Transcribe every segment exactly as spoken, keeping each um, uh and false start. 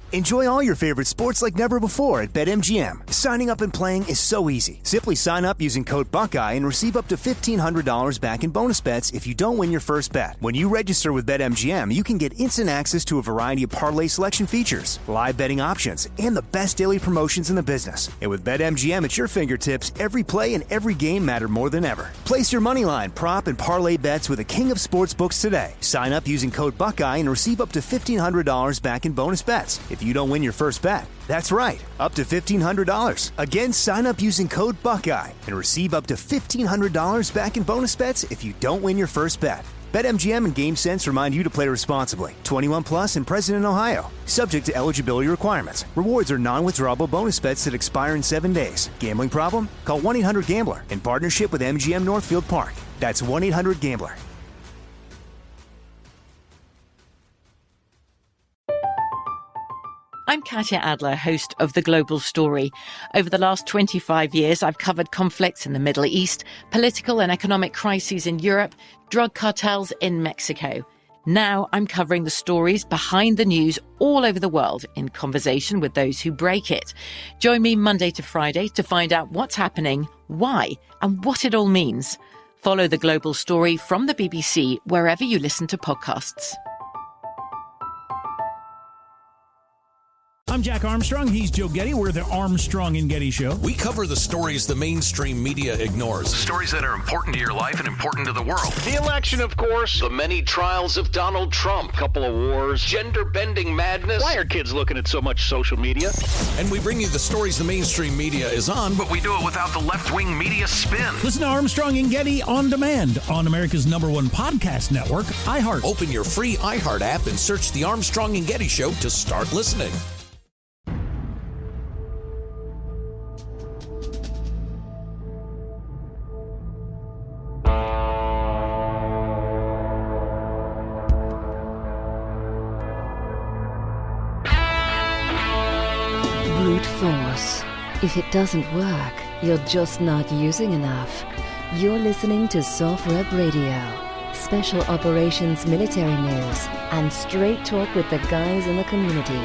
Enjoy all your favorite sports like never before at BetMGM. Signing up and playing is so easy. Simply sign up using code Buckeye and receive up to fifteen hundred dollars back in bonus bets if you don't win your first bet. When you register with BetMGM, you can get instant access to a variety of parlay selection features, live betting options, and the best daily promotions in the business. And with BetMGM at your fingertips, every play and every game matter more than ever. Place your moneyline, prop, and parlay bets with the king of sportsbooks today. Sign up using code Buckeye and receive up to fifteen hundred dollars back in bonus bets if you don't win your first bet. That's right, up to fifteen hundred dollars. Again, sign up using code Buckeye and receive up to fifteen hundred dollars back in bonus bets if you don't win your first bet. BetMGM and GameSense remind you to play responsibly. twenty-one plus and present in Ohio. Subject to eligibility requirements. Rewards are non-withdrawable bonus bets that expire in seven days. Gambling problem? Call one eight hundred gambler in partnership with M G M Northfield Park. That's one eight hundred gambler. I'm Katya Adler, host of The Global Story. Over the last twenty-five years, I've covered conflicts in the Middle East, political and economic crises in Europe, drug cartels in Mexico. Now I'm covering the stories behind the news all over the world in conversation with those who break it. Join me Monday to Friday to find out what's happening, why, and what it all means. Follow The Global Story from the B B C wherever you listen to podcasts. I'm Jack Armstrong. He's Joe Getty. We're the Armstrong and Getty Show. We cover the stories the mainstream media ignores. Stories that are important to your life and important to the world. The election, of course. The many trials of Donald Trump. Couple of wars. Gender-bending madness. Why are kids looking at so much social media? And we bring you the stories the mainstream media is on, but we do it without the left-wing media spin. Listen to Armstrong and Getty on demand on America's number one podcast network, iHeart. Open your free iHeart app and search The Armstrong and Getty Show to start listening. Force. If it doesn't work, you're just not using enough. You're listening to SOFREP Radio. Special Operations Military News and straight talk with the guys in the community.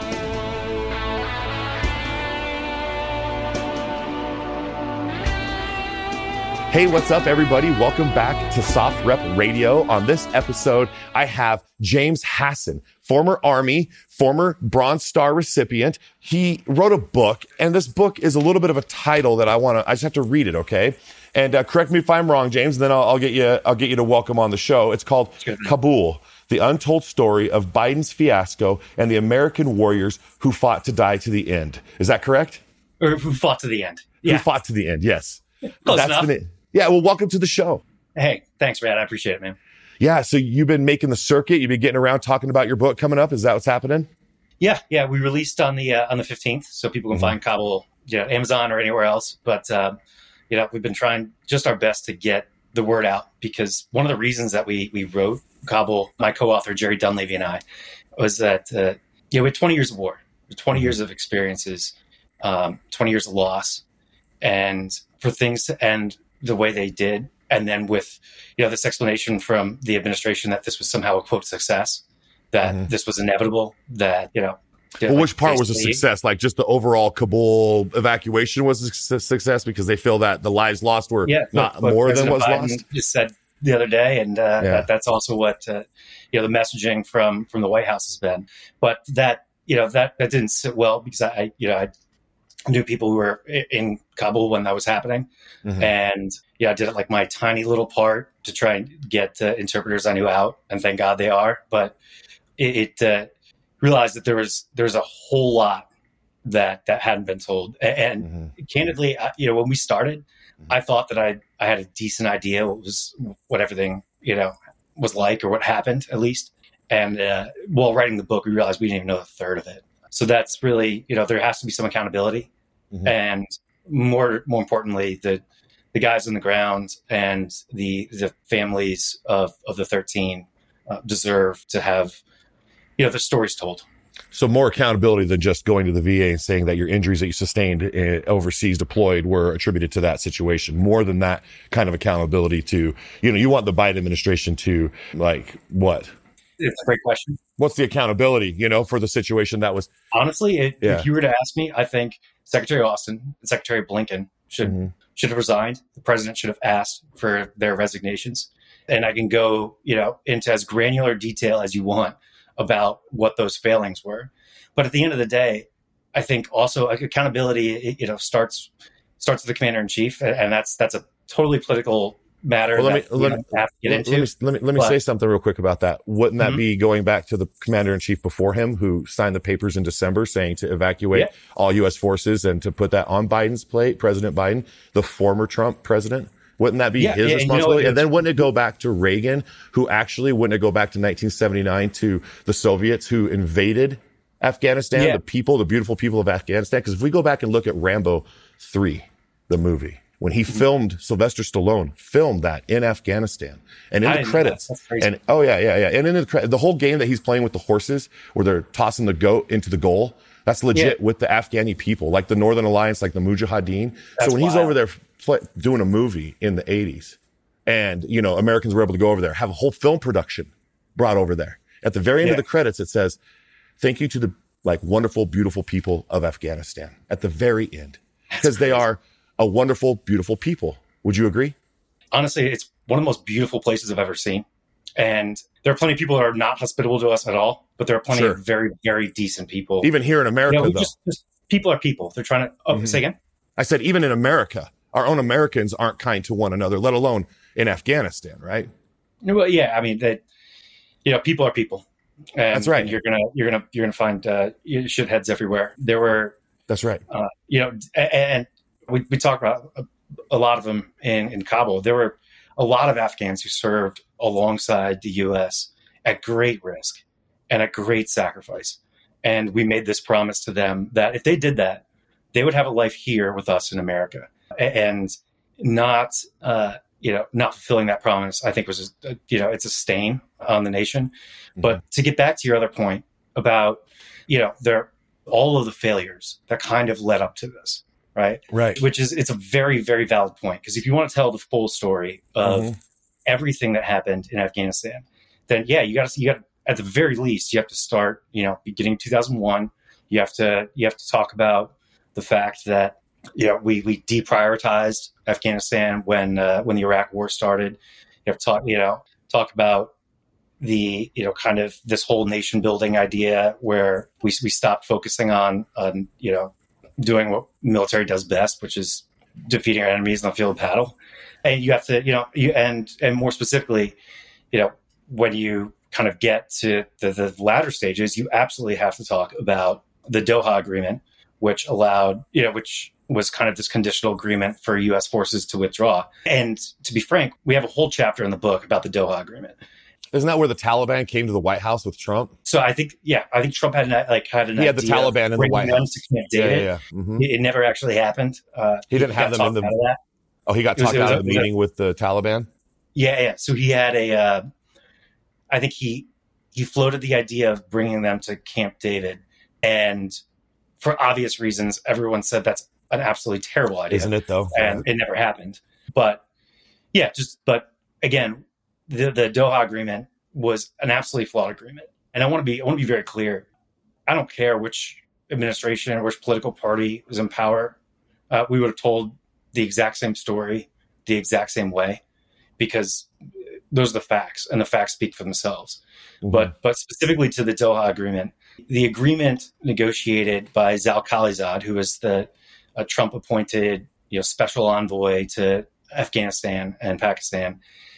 Hey, what's up, everybody? Welcome back to SOFREP Radio. On this episode, I have James Hassan, former Army, former Bronze Star recipient. He wrote a book, and this book is a little bit of a title that I want to, I just have to read it, okay? And uh, correct me if I'm wrong, James, and then I'll, I'll get you, I'll get you to welcome on the show. It's called Kabul, the untold story of Biden's fiasco and the American warriors who fought to die to the end. Is that correct? Or who fought to the end. Yeah. Who fought to the end, yes. Close That's enough. the name. Yeah, well, welcome to the show. Hey, thanks, Brad. I appreciate it, man. Yeah, so you've been making the circuit. You've been getting around talking about your book coming up. Is that what's happening? Yeah, yeah. We released on the uh, on the fifteenth, so people can mm-hmm. find Kabul, you know, Amazon or anywhere else. But uh, you know, we've been trying just our best to get the word out, because one of the reasons that we we wrote Kabul, my co-author Jerry Dunleavy and I, was that uh, you know, we had twenty years of war, twenty years of experiences, um, twenty years of loss, and for things to end the way they did. And then with, you know, this explanation from the administration that this was somehow a quote success, that mm-hmm. this was inevitable, that, you know. Well, like, which part was a success? Like just the overall Kabul evacuation was a success because they feel that the lives lost were yeah, not what, more what than was Biden lost? Just said the other day. And uh, yeah. that, that's also what, uh, you know, the messaging from, from the White House has been. But that, you know, that, that didn't sit well because I, you know, I knew people who were in Kabul when that was happening. Mm-hmm. And yeah, I did it like my tiny little part to try and get uh, interpreters I knew out, and thank God they are. But it, it uh, realized that there was there's a whole lot that that hadn't been told. And, and mm-hmm. candidly, I, you know, when we started, mm-hmm. I thought that I I had a decent idea what was what everything you know was like or what happened at least. And uh, while writing the book, we realized we didn't even know a third of it. So that's really, you know, there has to be some accountability, mm-hmm. and more more importantly, the the guys on the ground and the the families of, of the thirteen uh, deserve to have, you know, their stories told. So more accountability than just going to the V A and saying that your injuries that you sustained uh, overseas deployed were attributed to that situation. More than that kind of accountability to, you know, you want the Biden administration to like what? it's a great question. What's the accountability, you know, for the situation that was? Honestly, it, Yeah. if you were to ask me, I think Secretary Austin and Secretary Blinken should Mhm. should have resigned. The president should have asked for their resignations. And I can go, you know, into as granular detail as you want about what those failings were. But at the end of the day, I think also accountability, it, you know, starts starts with the commander in chief, and, and that's that's a totally political matter. Well, let me that we let don't me, have to get let into. me let me, let me But- say something real quick about that. Wouldn't that Mhm. be going back to the commander in chief before him, who signed the papers in December saying to evacuate Yeah. all U S forces and to put that on Biden's plate, President Biden, the former Trump president? Wouldn't that be Yeah, his yeah, and you know, responsibility? it- and then wouldn't it go back to Reagan, who actually wouldn't it go back to nineteen seventy-nine to the Soviets who invaded Afghanistan, Yeah. the people, the beautiful people of Afghanistan? Because if we go back and look at Rambo three, the movie, when he Mm-hmm. filmed, Sylvester Stallone filmed that in Afghanistan, and in I the didn't know credits, that. That's crazy. and oh yeah, yeah, yeah, and in the cre- the whole game that he's playing with the horses, where they're tossing the goat into the goal, that's legit Yeah. with the Afghani people, like the Northern Alliance, like the Mujahideen. That's so when he's wild. over there pl- doing a movie in the eighties, and you know Americans were able to go over there, have a whole film production brought over there. At the very end of Yeah. the credits, it says, "Thank you to the like wonderful, beautiful people of Afghanistan." At the very end, because they are a wonderful, beautiful people. Would you agree? Honestly, it's one of the most beautiful places I've ever seen. And there are plenty of people that are not hospitable to us at all, but there are plenty Sure. of very, very decent people. Even here in America, You know, we though. just, just people are people. They're trying to. Oh, Mhm. say again. I said, even in America, our own Americans aren't kind to one another, let alone in Afghanistan, right? No, well, yeah, I mean that. You know, people are people. And, That's right. and you're gonna, you're gonna, you're gonna find uh, shitheads everywhere. There were, That's right. uh, you know, and, and we we talk about a, a lot of them in in Kabul. There were a lot of Afghans who served alongside the U S at great risk and at great sacrifice. And we made this promise to them that if they did that, they would have a life here with us in America. A- And not, uh, you know, not fulfilling that promise, I think was, a, you know, it's a stain on the nation. But to get back to your other point about, you know, there all of the failures that kind of led up to this, right? Right. Which is, it's a very, very valid point. Because if you want to tell the full story of Mhm. everything that happened in Afghanistan, then yeah, you got to, you got at the very least, you have to start, you know, beginning two thousand one. You have to, you have to talk about the fact that, you know, we we deprioritized Afghanistan when uh, when the Iraq War started. You have to talk, you know, talk about the, you know, kind of this whole nation building idea where we we stopped focusing on on you know doing what military does best, which is defeating our enemies on the field of battle. And you have to, you know, you and and more specifically, you know, when you kind of get to the, the latter stages, you absolutely have to talk about the Doha Agreement, which allowed, you know, which was kind of this conditional agreement for U S forces to withdraw. And to be frank, we have a whole chapter in the book about the Doha Agreement. Isn't that where the Taliban came to the White House with Trump? So I think, yeah, I think Trump had an, like had an He had the idea of Taliban in the bringing White them House. to Camp Yeah, David. yeah, yeah. Mhm. It, it never actually happened. Uh, He didn't have got them in talked the- out of that. Oh, he got It was- talked it was out a- of the it was a- meeting with the Taliban? Yeah, yeah. So he had a, uh, I think he he floated the idea of bringing them to Camp David, and for obvious reasons, everyone said that's an absolutely terrible idea, Isn't it, though? and it never happened. But yeah, just but again, the the Doha Agreement was an absolutely flawed agreement, and I want to be I want to be very clear. I don't care which administration or which political party was in power. Uh, we would have told the exact same story, the exact same way, because those are the facts, and the facts speak for themselves. Mhm. But but specifically to the Doha Agreement, the agreement negotiated by Zal Khalilzad, who was the a Trump-appointed, you know, special envoy to Afghanistan and Pakistan,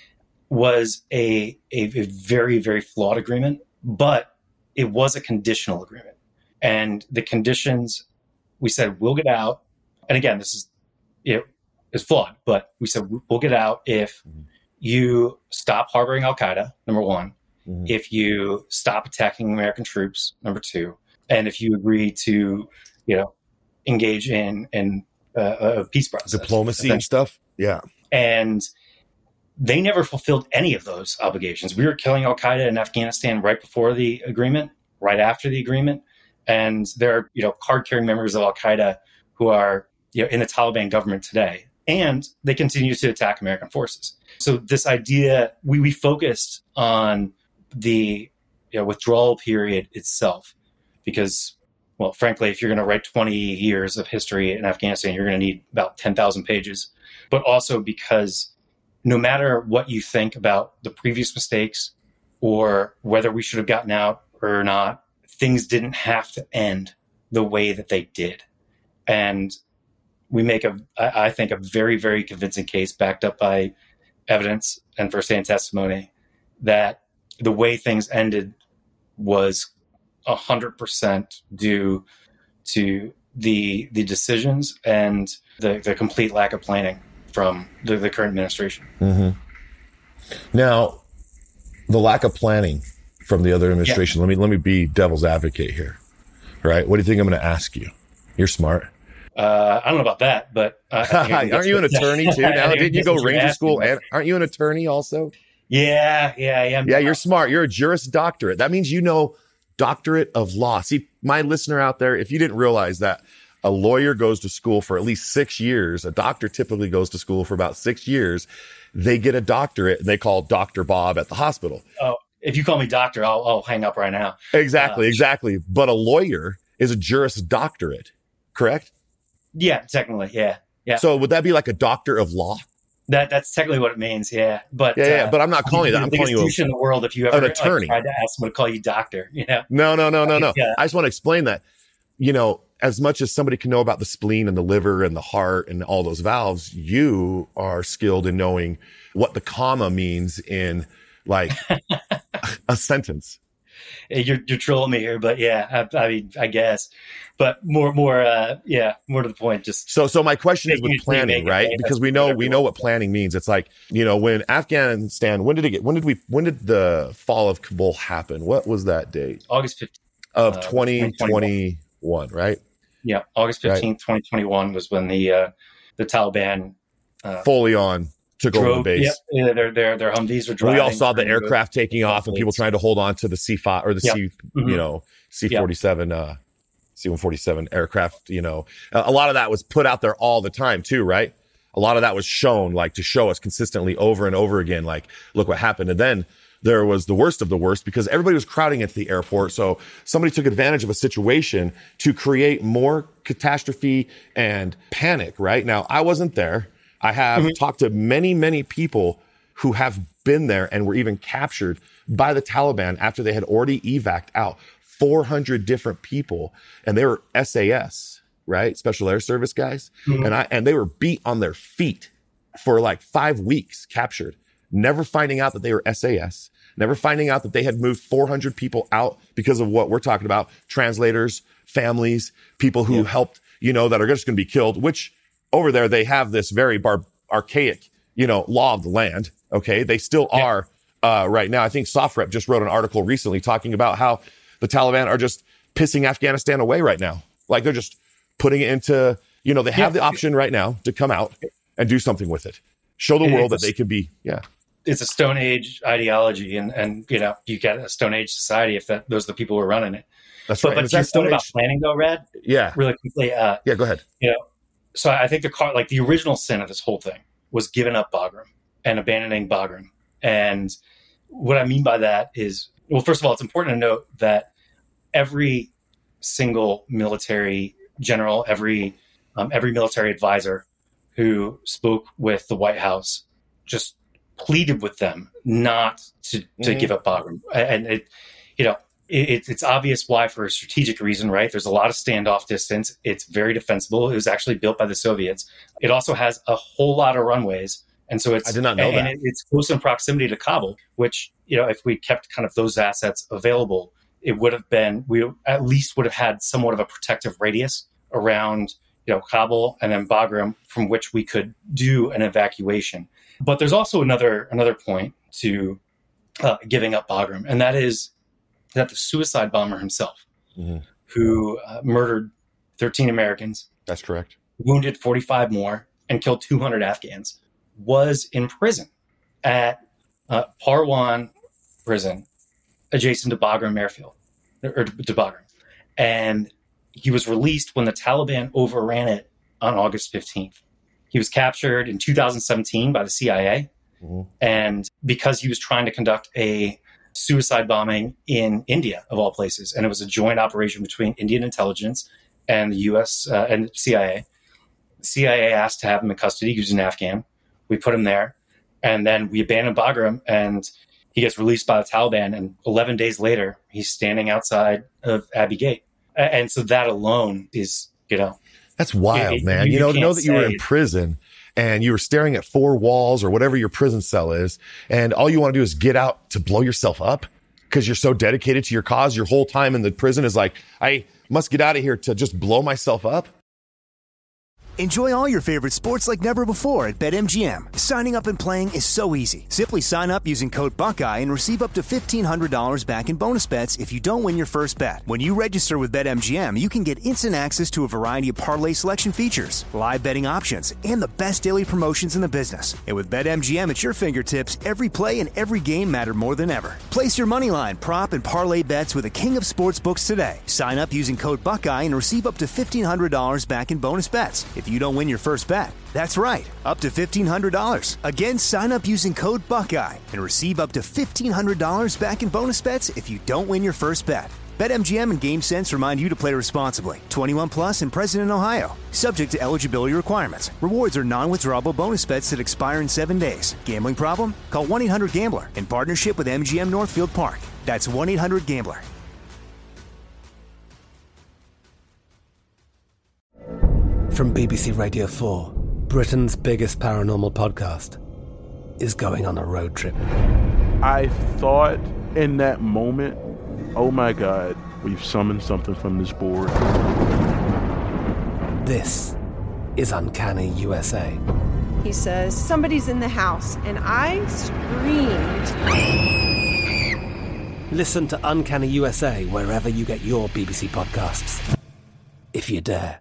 was a, a a very very flawed agreement, but it was a conditional agreement, and the conditions we said we'll get out. And again, this is it is flawed, but we said we'll get out if you stop harboring Al Qaeda, number one, Mhm. if you stop attacking American troops, number two, and if you agree to, you know, engage in in uh, a peace process, Diplomacy and stuff? Yeah. and they never fulfilled any of those obligations. We were killing Al Qaeda in Afghanistan right before the agreement, right after the agreement, and there are, you know, card-carrying members of Al Qaeda who are, you know, in the Taliban government today, and they continue to attack American forces. So this idea, we we focused on the you know, withdrawal period itself. Because, well, frankly, if you're going to write twenty years of history in Afghanistan, you're going to need about ten thousand pages. But also because no matter what you think about the previous mistakes or whether we should have gotten out or not, things didn't have to end the way that they did. And we make a, I think, a very, very convincing case backed up by evidence and firsthand testimony that the way things ended was one hundred percent due to the the decisions and the, the complete lack of planning from the, the current administration. Mm-hmm. Now, the lack of planning from the other administration, yeah. let me let me be devil's advocate here. Right? What do you think I'm going to ask you? You're smart. Uh, I don't know about that, but uh, I aren't you an attorney too? Now, didn't you go Ranger school? And aren't you an attorney also? Yeah, yeah, yeah. Yeah, you're smart. You're a Juris Doctorate. That means you know doctorate of law. See, my listener out there, if you didn't realize that a lawyer goes to school for at least six years, a doctor typically goes to school for about six years. They get a doctorate and they call Doctor Bob at the hospital. Oh, if you call me doctor, I'll, I'll hang up right now. Exactly, uh, exactly. But a lawyer is a Juris Doctorate, correct? Yeah, technically, yeah, yeah. So would that be like a doctor of law? That that's technically what it means, yeah. But yeah, yeah. Uh, but I'm not calling you that. I'm calling you a, in the world. If you ever an attorney, like, tried to ask someone to call you doctor, you know? No, no, no, no, no. Yeah. I just want to explain that. You know, as much as somebody can know about the spleen and the liver and the heart and all those valves, you are skilled in knowing what the comma means in like a sentence. You're you're trolling me here, but yeah, I, I mean, I guess, but more, more, uh, yeah, more to the point. Just so, so my question is with planning, right? Because we know we know what planning means. It's like, you know, when Afghanistan, when did it get? When did we? When did the fall of Kabul happen? What was that date? August fifteenth of twenty twenty-one, right? Yeah, August fifteenth, twenty twenty-one was when the uh, the Taliban uh, fully on. Took drove, over the base. Yep, yeah, their their their Humvees were driving. We all saw the aircraft taking off and people trying to hold on to the C five or the yep. C, mm-hmm. you know, C forty-seven, yep. uh, C one forty-seven aircraft. You know, a lot of that was put out there all the time too, right? A lot of that was shown, like to show us consistently over and over again, like look what happened. And then there was the worst of the worst because everybody was crowding into the airport. So somebody took advantage of a situation to create more catastrophe and panic. Right now, I wasn't there. I have mm-hmm. talked to many, many people who have been there and were even captured by the Taliban after they had already evac'd out four hundred different people. And they were S A S, right? Special Air Service guys. Mm-hmm. And I, and they were beat on their feet for like five weeks, captured, never finding out that they were S A S, never finding out that they had moved four hundred people out because of what we're talking about. Translators, families, people who yeah. helped, you know, that are just going to be killed, which over there, they have this very bar- archaic, you know, law of the land. Okay. They still yeah. are, uh, right now. I think SOFREP just wrote an article recently talking about how the Taliban are just pissing Afghanistan away right now. Like they're just putting it into, you know, they have yeah. the option right now to come out and do something with it. Show the world that they can be. Yeah. It's a Stone Age ideology. And, and, you know, you get a Stone Age society if that, those are the people who are running it. That's but, right. But that's about planning though, Rad. Yeah. Really quickly. Uh, yeah, go ahead. You know, So I think the car, like the original sin of this whole thing was giving up Bagram and abandoning Bagram. And what I mean by that is, well, first of all, it's important to note that every single military general, every um, every military advisor who spoke with the White House just pleaded with them not to, to mm-hmm. give up Bagram. And it, you know, It, it's obvious why, for a strategic reason, right? There's a lot of standoff distance. It's very defensible. It was actually built by the Soviets. It also has a whole lot of runways. And so it's, I did not know and, that. And it's close in proximity to Kabul, which, you know, if we kept kind of those assets available, it would have been, we at least would have had somewhat of a protective radius around, you know, Kabul and then Bagram from which we could do an evacuation. But there's also another, another point to uh, giving up Bagram, and that is, that the suicide bomber himself, mm-hmm. who uh, murdered thirteen Americans. That's correct. Wounded forty-five more and killed two hundred Afghans, was in prison at uh, Parwan prison adjacent to Bagram airfield, or to Bagram. And he was released when the Taliban overran it on August fifteenth. He was captured in two thousand seventeen by the C I A. Mm-hmm. And because he was trying to conduct a suicide bombing in India, of all places. And it was a joint operation between Indian intelligence and the U S uh, and C I A. The C I A asked to have him in custody. He was an Afghan. We put him there. And then we abandoned Bagram, and he gets released by the Taliban. And eleven days later, he's standing outside of Abbey Gate. And so that alone is, you know. That's wild, it, man. You, you know, you to know that you were in it. prison and you were staring at four walls or whatever your prison cell is, and all you want to do is get out to blow yourself up because you're so dedicated to your cause. Your whole time in the prison is like, I must get out of here to just blow myself up. Enjoy all your favorite sports like never before at BetMGM. Signing up and playing is so easy. Simply sign up using code Buckeye and receive up to fifteen hundred dollars back in bonus bets if you don't win your first bet. When you register with BetMGM, you can get instant access to a variety of parlay selection features, live betting options, and the best daily promotions in the business. And with BetMGM at your fingertips, every play and every game matter more than ever. Place your moneyline, prop, and parlay bets with the king of sportsbooks today. Sign up using code Buckeye and receive up to fifteen hundred dollars back in bonus bets if you don't win your first bet. That's right, up to fifteen hundred dollars. Again, sign up using code Buckeye and receive up to fifteen hundred dollars back in bonus bets if you don't win your first bet. BetMGM and GameSense remind you to play responsibly. twenty-one plus and present in Ohio. Subject to eligibility requirements. Rewards are non-withdrawable bonus bets that expire in seven days. Gambling problem? Call one eight hundred gambler in partnership with M G M Northfield Park. That's one eight hundred gambler. From B B C Radio four, Britain's biggest paranormal podcast is going on a road trip. I thought in that moment, oh my God, we've summoned something from this board. This is Uncanny U S A. He says, somebody's in the house, and I screamed. Listen to Uncanny U S A wherever you get your B B C podcasts, if you dare.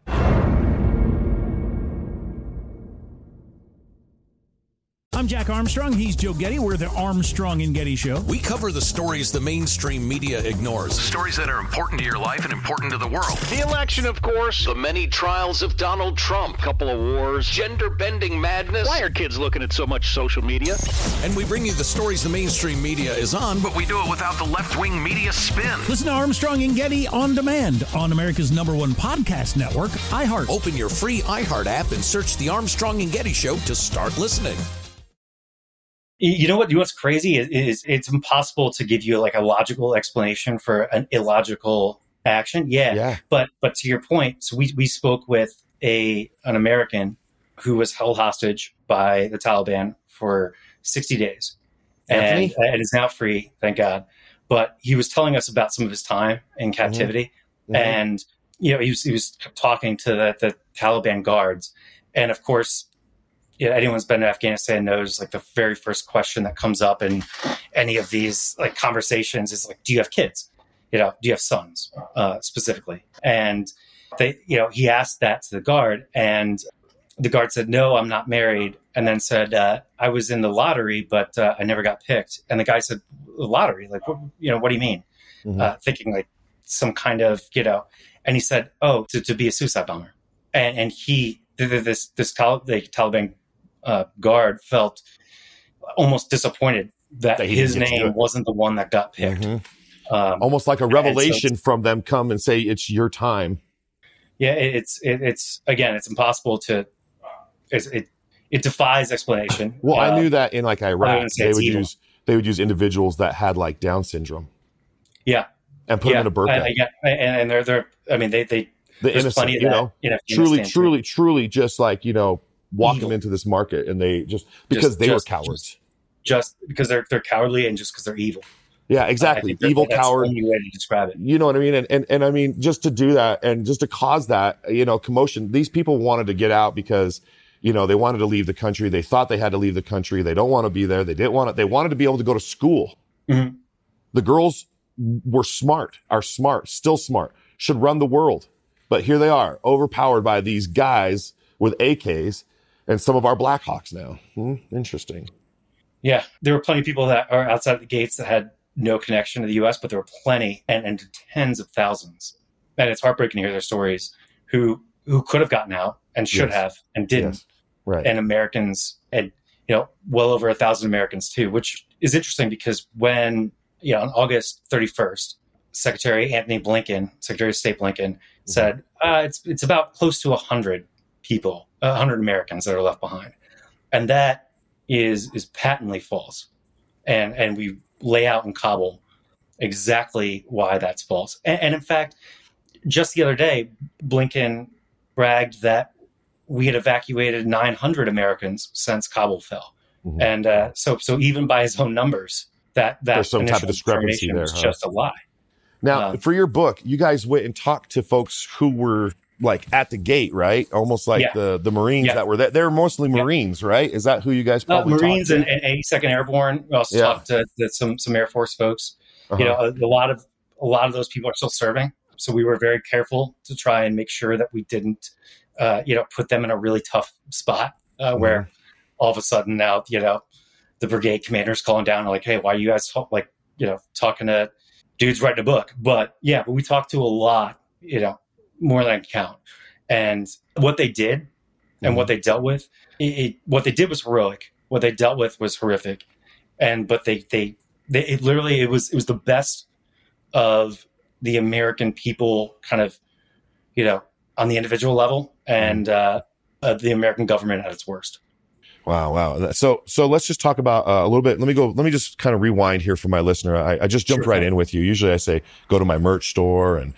I'm Jack Armstrong. He's Joe Getty. We're the Armstrong and Getty Show. We cover the stories the mainstream media ignores. Stories that are important to your life and important to the world. The election, of course. The many trials of Donald Trump. Couple of wars. Gender-bending madness. Why are kids looking at so much social media? And we bring you the stories the mainstream media is on, But we do it without the left-wing media spin. Listen to Armstrong and Getty on demand on America's number one podcast network, iHeart. Open your free iHeart app and search the Armstrong and Getty Show to start listening. You know what? You know what's crazy is, is it's impossible to give you like a logical explanation for an illogical action. Yeah, Yeah. but but to your point, so we we spoke with a an American who was held hostage by the Taliban for sixty days, and, Anthony? and is now free, thank God. But he was telling us about some of his time in captivity, Mhm. and you know he was he was talking to the, the Taliban guards, and of course. Yeah, anyone who's been to Afghanistan knows like the very first question that comes up in any of these like conversations is like, do you have kids? You know, do you have sons uh, specifically? And they, you know, he asked that to the guard, and the guard said, no, I'm not married. And then said, uh, I was in the lottery, but uh, I never got picked. And the guy said, lottery? Like, what, you know, what do you mean? Mhm. Uh, thinking like some kind of, you know, and he said, oh, to, to be a suicide bomber. And, and he, this, this Tal- the Taliban Uh, guard felt almost disappointed that, That he his didn't get to do name it. wasn't the one that got picked. Mhm. Um, Almost like a and so revelation it's- from them come and say, it's your time. yeah, it, it's it, it's again, it's impossible to. It's, it it defies explanation. Well, I Um, knew that in like other Iraq, than say they it's would evil. use they would use individuals that had like Down syndrome Yeah, and put yeah, them in a birthday. I, I, yeah, and, and they're they're. I mean, they they the there's innocent, plenty of you that know, in truly, Afghanistan, too. truly, truly, just like you know, walk Evil. them into this market, and they just because Just- they just- were cowards. just because they're they're cowardly and just because they're evil. Yeah, I exactly. think that- Evil that's coward. the only way to describe it. You know what I mean? And, and and I mean, just to do that and just to cause that, you know, commotion. These people wanted to get out because, you know, they wanted to leave the country. They thought they had to leave the country. They don't want to be there. They didn't want to. They wanted to be able to go to school. Mhm. The girls were smart, are smart, still smart, should run the world. But here they are, overpowered by these guys with A Ks and some of our Blackhawks now. Hmm, interesting. Yeah, there were plenty of people that are outside the gates that had no connection to the U S, but there were plenty and, and tens of thousands. And it's heartbreaking to hear their stories who who could have gotten out and should Yes. have and didn't. Yes. Right. And Americans, and you know, well over a thousand Americans too, which is interesting because when you know, on August thirty-first, Secretary Anthony Blinken, Secretary of State Blinken, mm-hmm. said uh, it's it's about close to one hundred people, one hundred Americans that are left behind. And that is is patently false. And and we lay out in Kabul exactly why that's false. And, and in fact, just the other day, Blinken bragged that we had evacuated nine hundred Americans since Kabul fell. Mm-hmm. And uh, so so even by his own numbers, that, that there's some type of discrepancy there. Was huh? just a lie. Now, um, for your book, you guys went and talked to folks who were like at the gate, right? Almost like yeah. the, the Marines yeah. that were there. They were mostly Marines, yeah. right? Is that who you guys probably uh, Marines talked to? and, and eighty-second Airborne. We also yeah. talked to, to some some Air Force folks. Uh-huh. You know, a, a lot of a lot of those people are still serving. So we were very careful to try and make sure that we didn't, uh, you know, put them in a really tough spot uh, mm-hmm. where all of a sudden now, you know, the brigade commander's calling down like, hey, why are you guys talk, like, you know, talking to dudes writing a book? But yeah, but we talked to a lot, you know, more than I can count. And what they did and mm-hmm. what they dealt with, it, it, what they did was heroic. What they dealt with was horrific. And, but they, they, they, it literally, it was, it was the best of the American people kind of, you know, on the individual level and uh, uh, the American government at its worst. Wow. Wow. So, so let's just talk about uh, a little bit. Let me go, let me just kind of rewind here for my listener. I, I just jumped sure. right in with you. Usually I say, go to my merch store and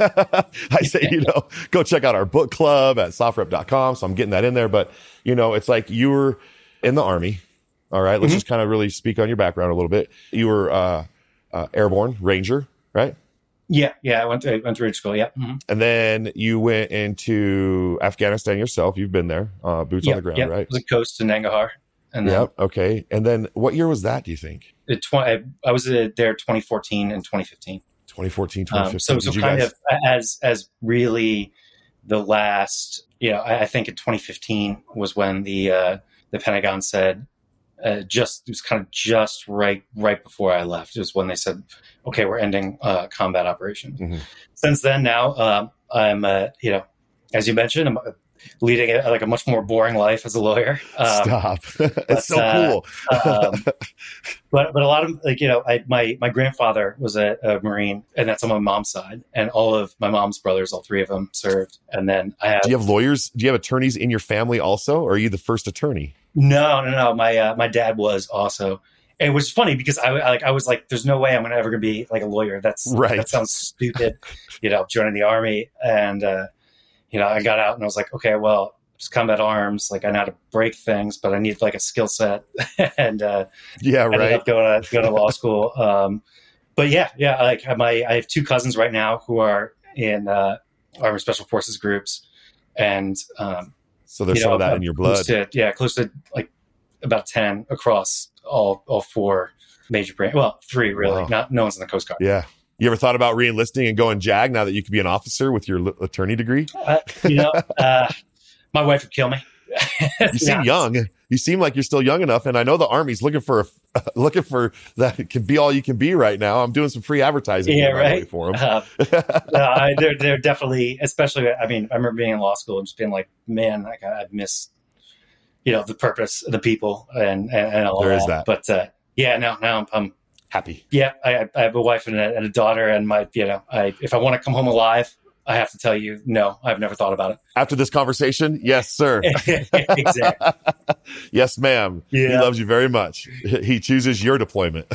I say, you know, go check out our book club at soft rep dot com. So I'm getting that in there, but you know, it's like you were in the Army. All right. Let's mm-hmm. just kind of really speak on your background a little bit. You were uh, uh, Airborne Ranger, right? Yeah, yeah, I went to I went to Ranger School. Yeah, mm-hmm. And then you went into Afghanistan yourself. You've been there, uh, boots yep, on the ground, yep. right? The coast to Nangarhar. And then, yep. Okay. And then what year was that? Do you think? The twenty. I, I was there twenty fourteen and twenty fifteen. twenty fourteen, twenty fifteen. Um, so, so kind guys... of as as really the last. You know, I, I think in twenty fifteen was when the uh, the Pentagon said. Uh, just it was kind of just right right before I left. It was when they said, "Okay, we're ending uh, combat operations." Mm-hmm. Since then, now um, I'm, uh, you know, as you mentioned, I'm leading a, like a much more boring life as a lawyer. Um, Stop! It's but, so uh, cool. um, but but a lot of like you know, I, my my grandfather was a, a Marine, and that's on my mom's side, and all of my mom's brothers, all three of them, served. And then I have. Do you have lawyers? Do you have attorneys in your family also, or are you the first attorney? No, no, no. My uh, my dad was also. And it was funny because I like I was like, "There's no way I'm gonna ever gonna be like a lawyer. That's right. That sounds stupid." You know, joining the Army, and uh, you know, I got out and I was like, "Okay, well, just combat arms. Like I know how to break things, but I need like a skill set." and uh, yeah, right. Ended up going to go to law school. Um, but yeah, yeah. Like my I have two cousins right now who are in uh, Army Special Forces groups, and. Um, So there's you some know, of that in your blood. Close to, yeah, close to like about ten across all all four major branches. Well, three really. Wow. Not no one's in the Coast Guard. Yeah. You ever thought about re-enlisting and going JAG now that you could be an officer with your l- attorney degree? Uh, you know, uh, my wife would kill me. You seem yeah. young. You seem like you're still young enough, and I know the Army's looking for uh, looking for that it can be all you can be right now. I'm doing some free advertising yeah, here, right for them. Uh, uh, they're they're definitely, especially. I mean, I remember being in law school and just being like, man, like I miss, you know, the purpose of the people and and, and all there that. Is that. But uh, yeah, now now I'm, I'm happy. Yeah, I, I have a wife and a, and a daughter, and my you know, I if I want to come home alive. I have to tell you, no, I've never thought about it. After this conversation, yes, sir. Exactly. Yes, ma'am. Yeah. He loves you very much. He chooses your deployment.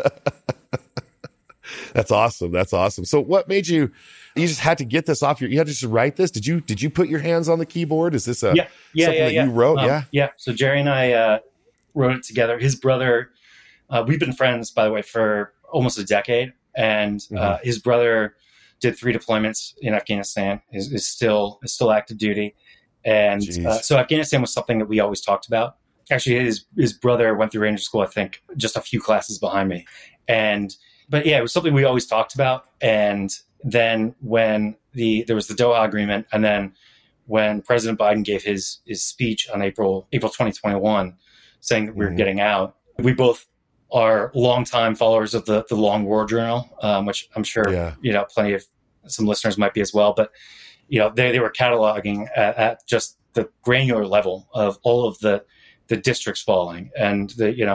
That's awesome. That's awesome. So what made you, you just had to get this off your, you had to just write this? Did you, did you put your hands on the keyboard? Is this a, yeah, yeah, something yeah, that yeah. you wrote? Um, yeah. Yeah. So Jerry and I uh, wrote it together. His brother, uh, we've been friends, by the way, for almost a decade. And uh, mm-hmm. his brother did three deployments in Afghanistan, is, is still is still active duty. And uh, so Afghanistan was something that we always talked about. Actually, his his brother went through Ranger School, I think, just a few classes behind me. And but yeah, it was something we always talked about. And then when the there was the Doha Agreement, and then when President Biden gave his his speech on April April twenty twenty-one, saying that we were mm-hmm. getting out, we both are longtime followers of the the Long War Journal, um, which I'm sure yeah. you know plenty of some listeners might be as well. But you know they, they were cataloging at, at just the granular level of all of the the districts falling, and the you know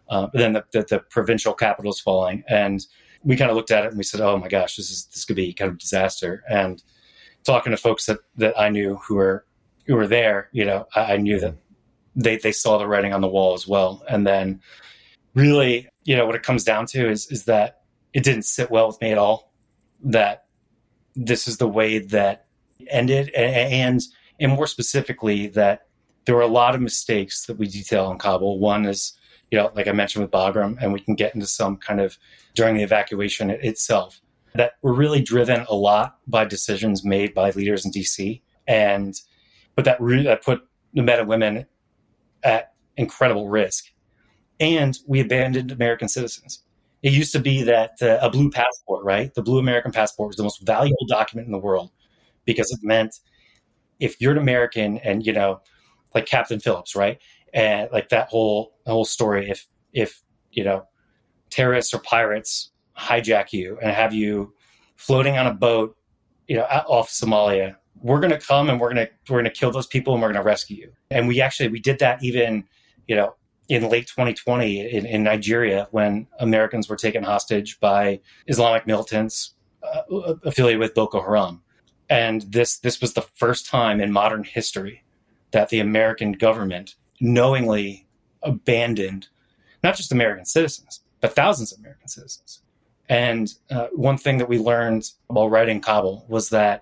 Uh, but then the, the, the provincial capital is falling. And we kind of looked at it and we said, oh my gosh, this is this could be kind of a disaster. And talking to folks that, that I knew who were who were there, you know, I, I knew that they, they saw the writing on the wall as well. And then really, you know, what it comes down to is is that it didn't sit well with me at all, that this is the way that it ended. And, and more specifically, that there were a lot of mistakes that we detail in Kabul. One is, you know, like I mentioned with Bagram, and we can get into some kind of during the evacuation itself, that were really driven a lot by decisions made by leaders in D C. And, but that really that put the men and women at incredible risk. And we abandoned American citizens. It used to be that uh, a blue passport, right? The blue American passport was the most valuable document in the world because it meant if you're an American and, you know, like Captain Phillips, right? And like that whole whole story, if, if you know, terrorists or pirates hijack you and have you floating on a boat, you know, off Somalia, we're going to come and we're going to, we're going to kill those people and we're going to rescue you. And we actually, we did that even, you know, in late twenty twenty in, in Nigeria, when Americans were taken hostage by Islamic militants uh, affiliated with Boko Haram. And this, this was the first time in modern history that the American government knowingly abandoned not just American citizens, but thousands of American citizens. And uh, one thing that we learned while writing Kabul was that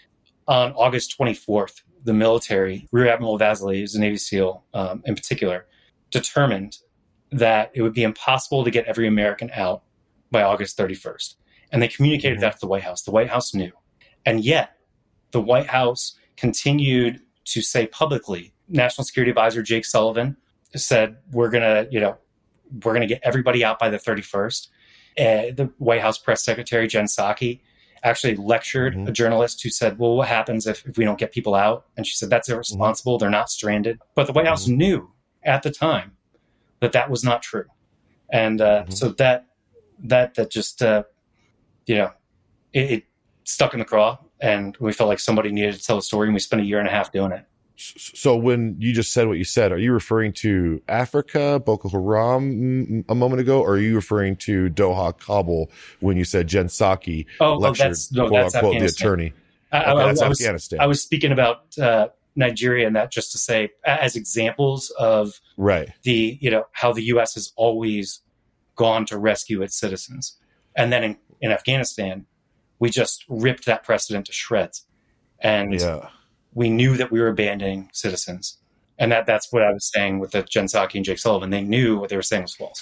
on August twenty-fourth, the military, Rear Admiral Vasily, who's a Navy SEAL um, in particular, determined that it would be impossible to get every American out by August thirty-first. And they communicated mm-hmm. that to the White House. The White House knew. And yet the White House continued to say publicly, National Security Advisor Jake Sullivan said, we're going to, you know, we're going to get everybody out by the thirty-first. Uh, the White House press secretary, Jen Psaki, actually lectured mm-hmm. a journalist who said, well, what happens if, if we don't get people out? And she said, that's irresponsible. Mm-hmm. They're not stranded. But the White House mm-hmm. knew at the time that that was not true. And uh, mm-hmm. so that, that, that just, uh, you know, it, it stuck in the craw, and we felt like somebody needed to tell a story, and we spent a year and a half doing it. So when you just said what you said, are you referring to Africa, Boko Haram a moment ago, or are you referring to Doha, Kabul, when you said Jen Psaki oh, lectured, oh, that's, no, quote that's unquote, the Afghanistan. attorney? I, okay, I, that's I was, Afghanistan. I was speaking about uh, Nigeria, and that just to say, as examples of right. the, you know, how the U S has always gone to rescue its citizens. And then in, in Afghanistan, we just ripped that precedent to shreds. And yeah. we knew that we were abandoning citizens. And that that's what I was saying with the Jen Psaki and Jake Sullivan. They knew what they were saying was false.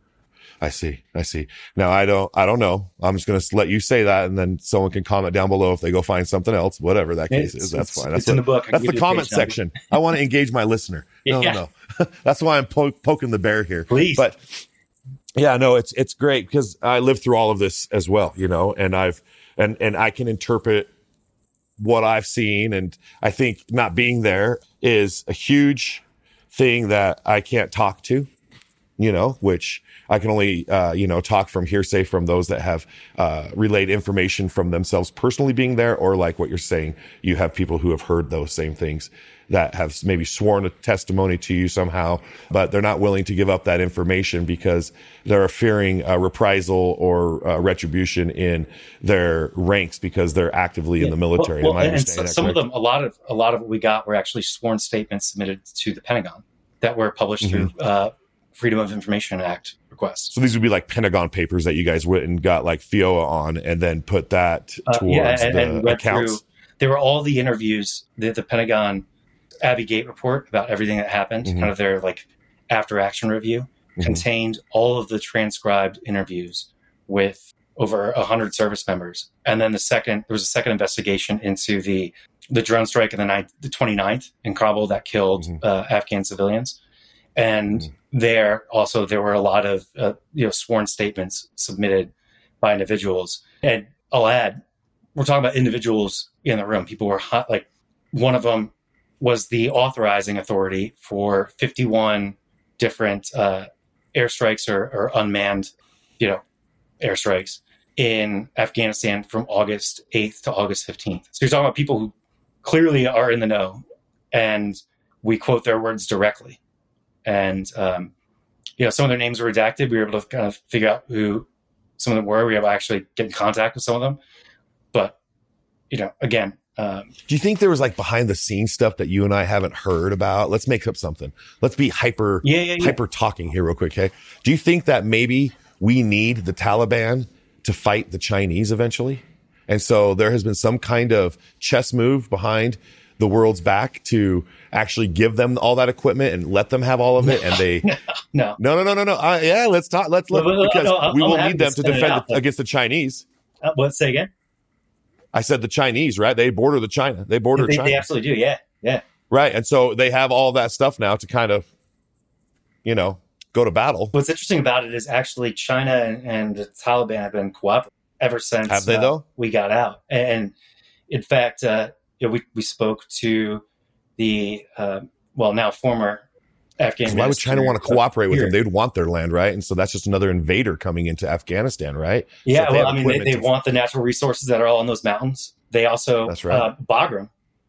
I see. I see. Now, I don't, I don't know. I'm just going to let you say that, and then someone can comment down below if they go find something else, whatever that case it's, is. That's it's, fine. That's it's what, in the book. That's the comment section. I want to engage my listener. No, yeah. no, no. That's why I'm po- poking the bear here. Please. But yeah, no, it's, it's great because I lived through all of this as well, you know, and I've, and, and I can interpret what I've seen. And I think not being there is a huge thing that I can't talk to, you know, which I can only, uh, you know, talk from hearsay from those that have, uh, relayed information from themselves personally being there, or like what you're saying, you have people who have heard those same things that have maybe sworn a testimony to you somehow, but they're not willing to give up that information because they're fearing a reprisal or uh, retribution in their ranks because they're actively yeah. in the military. Well, well, Am I and so, some correct? of them, a lot of a lot of what we got were actually sworn statements submitted to the Pentagon that were published mm-hmm. through uh, Freedom of Information Act requests. So these would be like Pentagon papers that you guys went and got like F I O A on, and then put that towards uh, yeah, and, the and read accounts. Through, there were all the interviews that the Pentagon Abbey Gate report about everything that happened, mm-hmm. kind of their like after action review, mm-hmm. contained all of the transcribed interviews with over a hundred service members. And then the second, there was a second investigation into the, the drone strike of the, ninth, the twenty-ninth in Kabul that killed mm-hmm. uh, Afghan civilians. And mm-hmm. there also, there were a lot of, uh, you know, sworn statements submitted by individuals. And I'll add, we're talking about individuals in the room. People were hot, like one of them was the authorizing authority for fifty-one different uh, airstrikes or, or unmanned, you know, airstrikes in Afghanistan from August eighth to August fifteenth. So you're talking about people who clearly are in the know, and we quote their words directly. And um, you know, some of their names were redacted. We were able to kind of figure out who some of them were. We were able to actually get in contact with some of them. But, you know, again, um, do you think there was like behind the scenes stuff that you and I haven't heard about? Let's make up something. Let's be hyper, yeah, yeah, yeah. hyper talking here real quick. Okay. Do you think that maybe we need the Taliban to fight the Chinese eventually? And so there has been some kind of chess move behind the world's back to actually give them all that equipment and let them have all of it. And they, no, no, no, no, no, no. Uh, yeah, let's talk. Let's let, no, no, because no, no, we I'm will happy need them to to send it defend out, the, against the Chinese. Uh, what, say again? I said the Chinese, right? They border the China. They border they, China. They absolutely do. Yeah. Yeah. Right. And so they have all that stuff now to kind of, you know, go to battle. What's interesting about it is actually China and, and the Taliban have been cooperating ever since have they, uh, though? we got out. And in fact, uh, you know, we, we spoke to the, uh, well, now former Afghan. Why would China want to cooperate with here. them? They would want their land, right? And so that's just another invader coming into Afghanistan, right? Yeah, so well, I mean, they, they to... want the natural resources that are all in those mountains. They also, that's right. uh, Bagram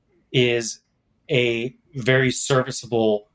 is a very serviceable,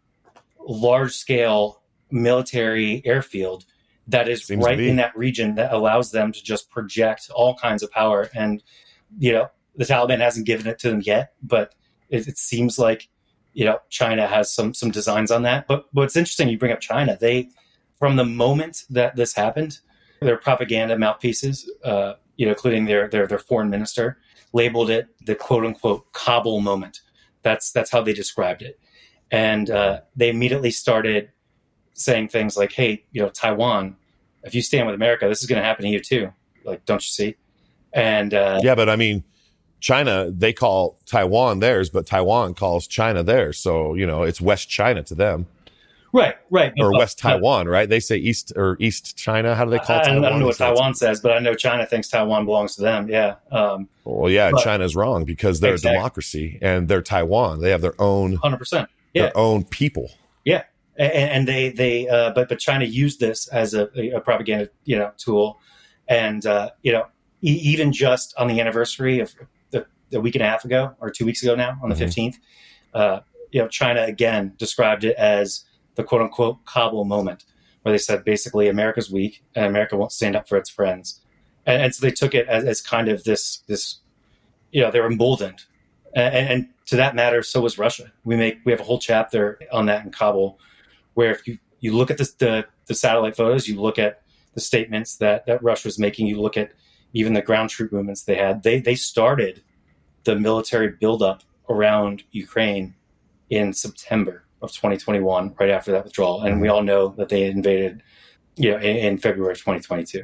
large-scale military airfield that is Seems right in that region that allows them to just project all kinds of power. And, you know, the Taliban hasn't given it to them yet, but it, it seems like, you know, China has some some designs on that. But what's interesting, you bring up China. They, from the moment that this happened, their propaganda mouthpieces, uh, you know, including their their their foreign minister, labeled it the quote unquote Kabul moment. That's that's how they described it, and uh, they immediately started saying things like, "Hey, you know, Taiwan, if you stand with America, this is going to happen to you too. Like, don't you see?" And uh, yeah, but I mean, China, they call Taiwan theirs, but Taiwan calls China theirs. So, you know, it's West China to them. Right, right. Or but, West Taiwan, but, right? They say East or East China. How do they call I, Taiwan? I don't know what Taiwan says, but I know China thinks Taiwan belongs to them. Yeah. Um, well, yeah, but, China's wrong because they're exactly. a democracy and they're Taiwan. They have their own, one hundred percent. Yeah. Their own people. Yeah. And, and they, they, uh, but, but China used this as a, a propaganda, you know, tool. And, uh, you know, e- even just on the anniversary of the, a week and a half ago or two weeks ago now on the mm-hmm. fifteenth, uh, you know, China again described it as the quote unquote Kabul moment, where they said basically America's weak and America won't stand up for its friends. And, and so they took it as, as kind of this, this, you know, they're emboldened. And, and to that matter, so was Russia. We make, we have a whole chapter on that in Kabul, where if you, you look at this, the, the satellite photos, you look at the statements that, that Russia was making, you look at even the ground troop movements they had, they, they started the military buildup around Ukraine in September of twenty twenty-one, right after that withdrawal. And we all know that they invaded, you know, in, in February of twenty twenty-two.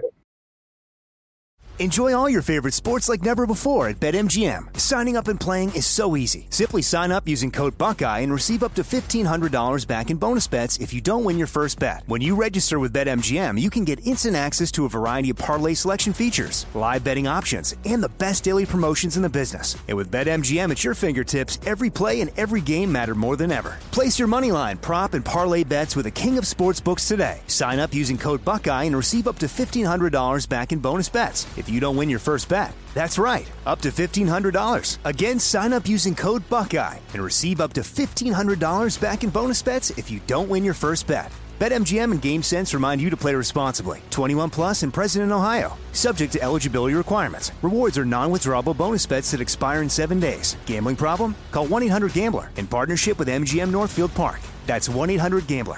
Enjoy all your favorite sports like never before at BetMGM. Signing up and playing is so easy. Simply sign up using code Buckeye and receive up to fifteen hundred dollars back in bonus bets if you don't win your first bet. When you register with BetMGM, you can get instant access to a variety of parlay selection features, live betting options, and the best daily promotions in the business. And with BetMGM at your fingertips, every play and every game matter more than ever. Place your moneyline, prop, and parlay bets with the king of sportsbooks today. Sign up using code Buckeye and receive up to fifteen hundred dollars back in bonus bets if you don't win your first bet. That's right, up to fifteen hundred dollars. Again, sign up using code Buckeye and receive up to fifteen hundred dollars back in bonus bets if you don't win your first bet. BetMGM and GameSense remind you to play responsibly. twenty-one plus and present in Ohio. Subject to eligibility requirements. Rewards are non-withdrawable bonus bets that expire in seven days. Gambling problem? Call one eight hundred gambler in partnership with M G M Northfield Park. That's one eight hundred gambler.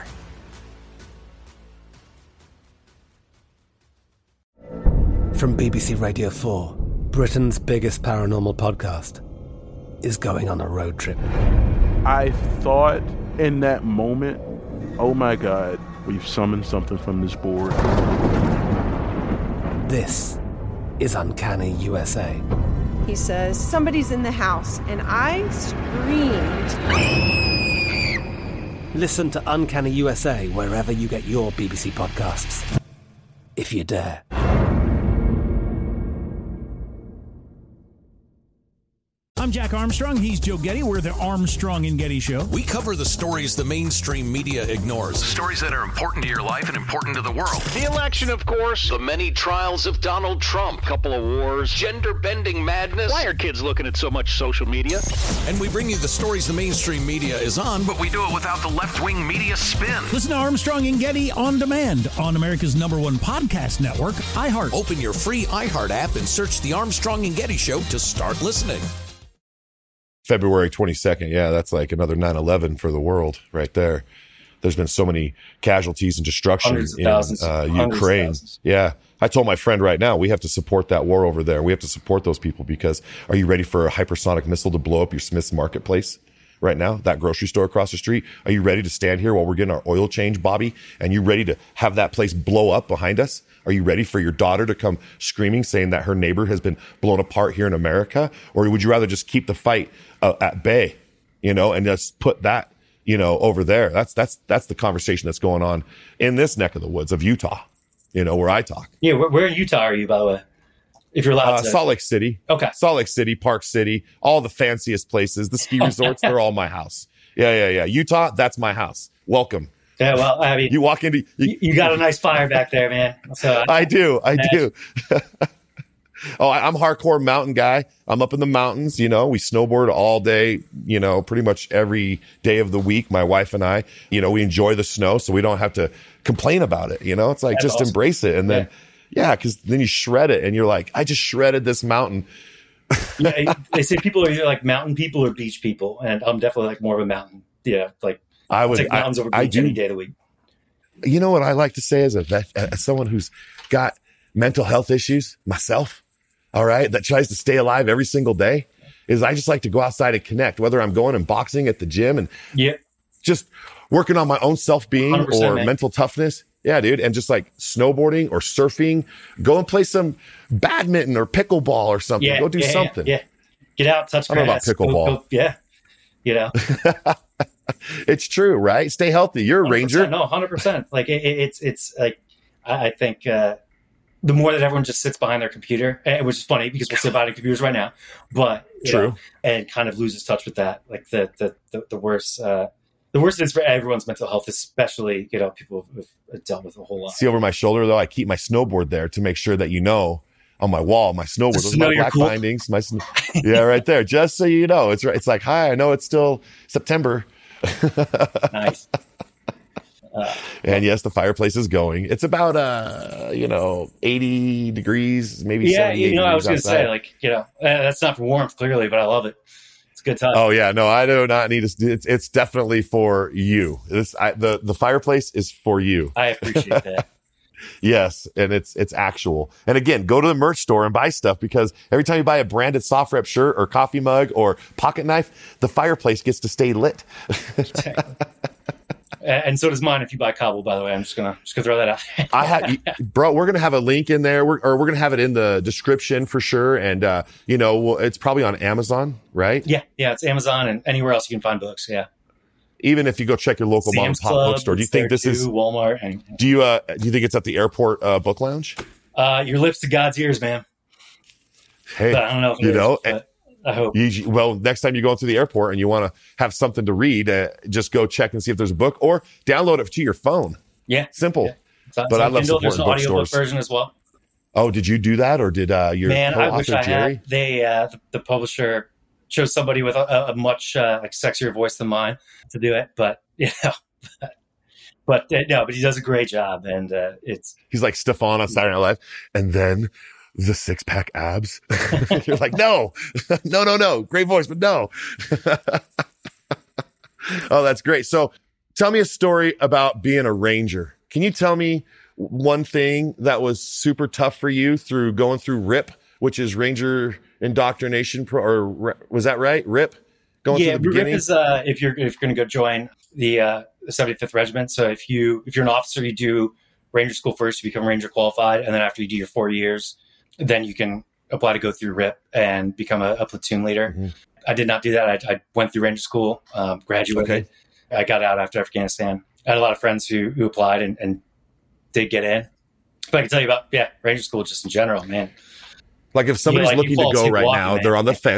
From B B C Radio four, Britain's biggest paranormal podcast is going on a road trip. I thought in that moment, oh my God, we've summoned something from this board. This is Uncanny U S A. He says, somebody's in the house, and I screamed. Listen to Uncanny U S A wherever you get your B B C podcasts, if you dare. I'm Jack Armstrong. He's Joe Getty. We're the Armstrong and Getty Show. We cover the stories the mainstream media ignores. Stories that are important to your life and important to the world. The election, of course. The many trials of Donald Trump. Couple of wars. Gender-bending madness. Why are kids looking at so much social media? And we bring you the stories the mainstream media is on, But we do it without the left-wing media spin. Listen to Armstrong and Getty on demand on America's number one podcast network, iHeart. Open your free iHeart app and search the Armstrong and Getty Show to start listening. February twenty-second. Yeah, that's like another nine eleven for the world right there. There's been so many casualties and destruction Hundreds of in thousands. uh, Hundreds of Ukraine. thousands. Yeah. I told my friend right now, we have to support that war over there. We have to support those people because are you ready for a hypersonic missile to blow up your Smith's Marketplace right now? That grocery store across the street? Are you ready to stand here while we're getting our oil change, Bobby? And you ready to have that place blow up behind us? Are you ready for your daughter to come screaming saying that her neighbor has been blown apart here in America? Or would you rather just keep the fight uh, at bay, you know, and just put that, you know, over there? That's, that's, that's the conversation that's going on in this neck of the woods of Utah, you know, where I talk. Yeah, where, where in Utah are you, by the way? If you're allowed Uh, to. Salt Lake City. Okay. Salt Lake City, Park City, all the fanciest places, the ski resorts, they're all my house. Yeah, yeah, yeah. Utah, that's my house. Welcome. Yeah, well, I mean, You walk into, you, you, you got a nice fire back there, man. So I do. I do. Oh, I, I'm a hardcore mountain guy. I'm up in the mountains. You know, we snowboard all day, you know, pretty much every day of the week. My wife and I, you know, we enjoy the snow, so we don't have to complain about it. You know, it's like That's just awesome. embrace it. And then, Yeah. yeah, because then you shred it and you're like, I just shredded this mountain. yeah, they say people are either like mountain people or beach people, and I'm definitely like more of a mountain. Yeah, like I I'll would, take mountains I, over I beach do. any day of the week. You know what I like to say as a vet, as someone who's got mental health issues myself, all right, that tries to stay alive every single day, is I just like to go outside and connect, whether I'm going and boxing at the gym and Yeah, just working on my own self-being one hundred percent, or man. mental toughness. Yeah, dude. And just like snowboarding or surfing, go and play some badminton or pickleball or something. yeah, go do yeah, something. Yeah, yeah. Get out, touch I don't know about grass. Go- pickleball. go- yeah, you know, It's true, right? Stay healthy. You're a one hundred percent. ranger. No, one hundred percent. Like it, it- it's it's like I, I think uh, the more that everyone just sits behind their computer, eh, which is funny because we'll sit behind our computers right now, but you True. know, and kind of loses touch with that. Like the the the, the worse uh, the worse it is for everyone's mental health, especially you know people who've dealt with a whole lot. See over my shoulder, though, I keep my snowboard there to make sure that you know on my wall, my snowboard, Just those to are know my you're black cool. bindings. My sn- yeah, right there. Just so you know, it's right. It's like, hi, I know it's still September. Nice. Uh, And yes, the fireplace is going. It's about, uh, you know, eighty degrees, maybe yeah, seventy-eight you know, I degrees was going to outside. say, like, you know, uh, that's not for warmth, clearly, but I love it. It's a good time. Oh yeah, no, I do not need to. It's, it's definitely for you. This, I, the, the fireplace is for you. I appreciate that. Yes, and it's it's actual. And again, go to the merch store and buy stuff because every time you buy a branded Soft Rep shirt or coffee mug or pocket knife, the fireplace gets to stay lit. And so does mine if you buy Cobble, by the way. I'm just going to just gonna throw that out. I have, bro. We're gonna have a link in there, we're, or we're gonna have it in the description for sure. And uh, you know, well, it's probably on Amazon, right? Yeah, yeah, it's Amazon and anywhere else you can find books. Yeah. Even if you go check your local mom and Sam's pop Club, bookstore, do you it's think there this is too, Walmart? And, Do you uh do you think it's at the airport uh, book lounge? uh, your lips to God's ears, man. Hey, But I don't know if it you is, know, but I hope. You, well, next time you go into the airport and you want to have something to read, uh, just go check and see if there's a book or download it to your phone. Yeah. Simple. Yeah. It's on- But it's I on love Kindle. There's supporting an audiobook bookstores. version as well. Oh, did you do that or did uh, your Man, I wish co-author I Jerry? had. They, uh, the, the publisher chose somebody with a, a much uh, like sexier voice than mine to do it, but you know, but uh, no, but he does a great job, and uh, it's He's like Stefan on Saturday Night Live, and then the six pack abs. You're like, no, no, no, no. Great voice, but no. Oh, that's great. So tell me a story about being a ranger. Can you tell me one thing that was super tough for you through going through R I P, which is Ranger Indoctrination Pro, or was that right? R I P? Going yeah, through the beginning? R I P is uh, if you're if you're going to go join the uh, the seventy-fifth Regiment. So if you if you're an officer, you do Ranger School first, you become Ranger qualified, and then after you do your four years, then you can apply to go through R I P and become a, a platoon leader. Mm-hmm. I did not do that. I, I went through Ranger School, um, graduated. Okay. I got out after Afghanistan. I had a lot of friends who who applied and, and did get in. But I can tell you about yeah Ranger School just in general, man. Like if somebody's Yeah, like you looking to fall go asleep right walking, now, man. they're on the fence.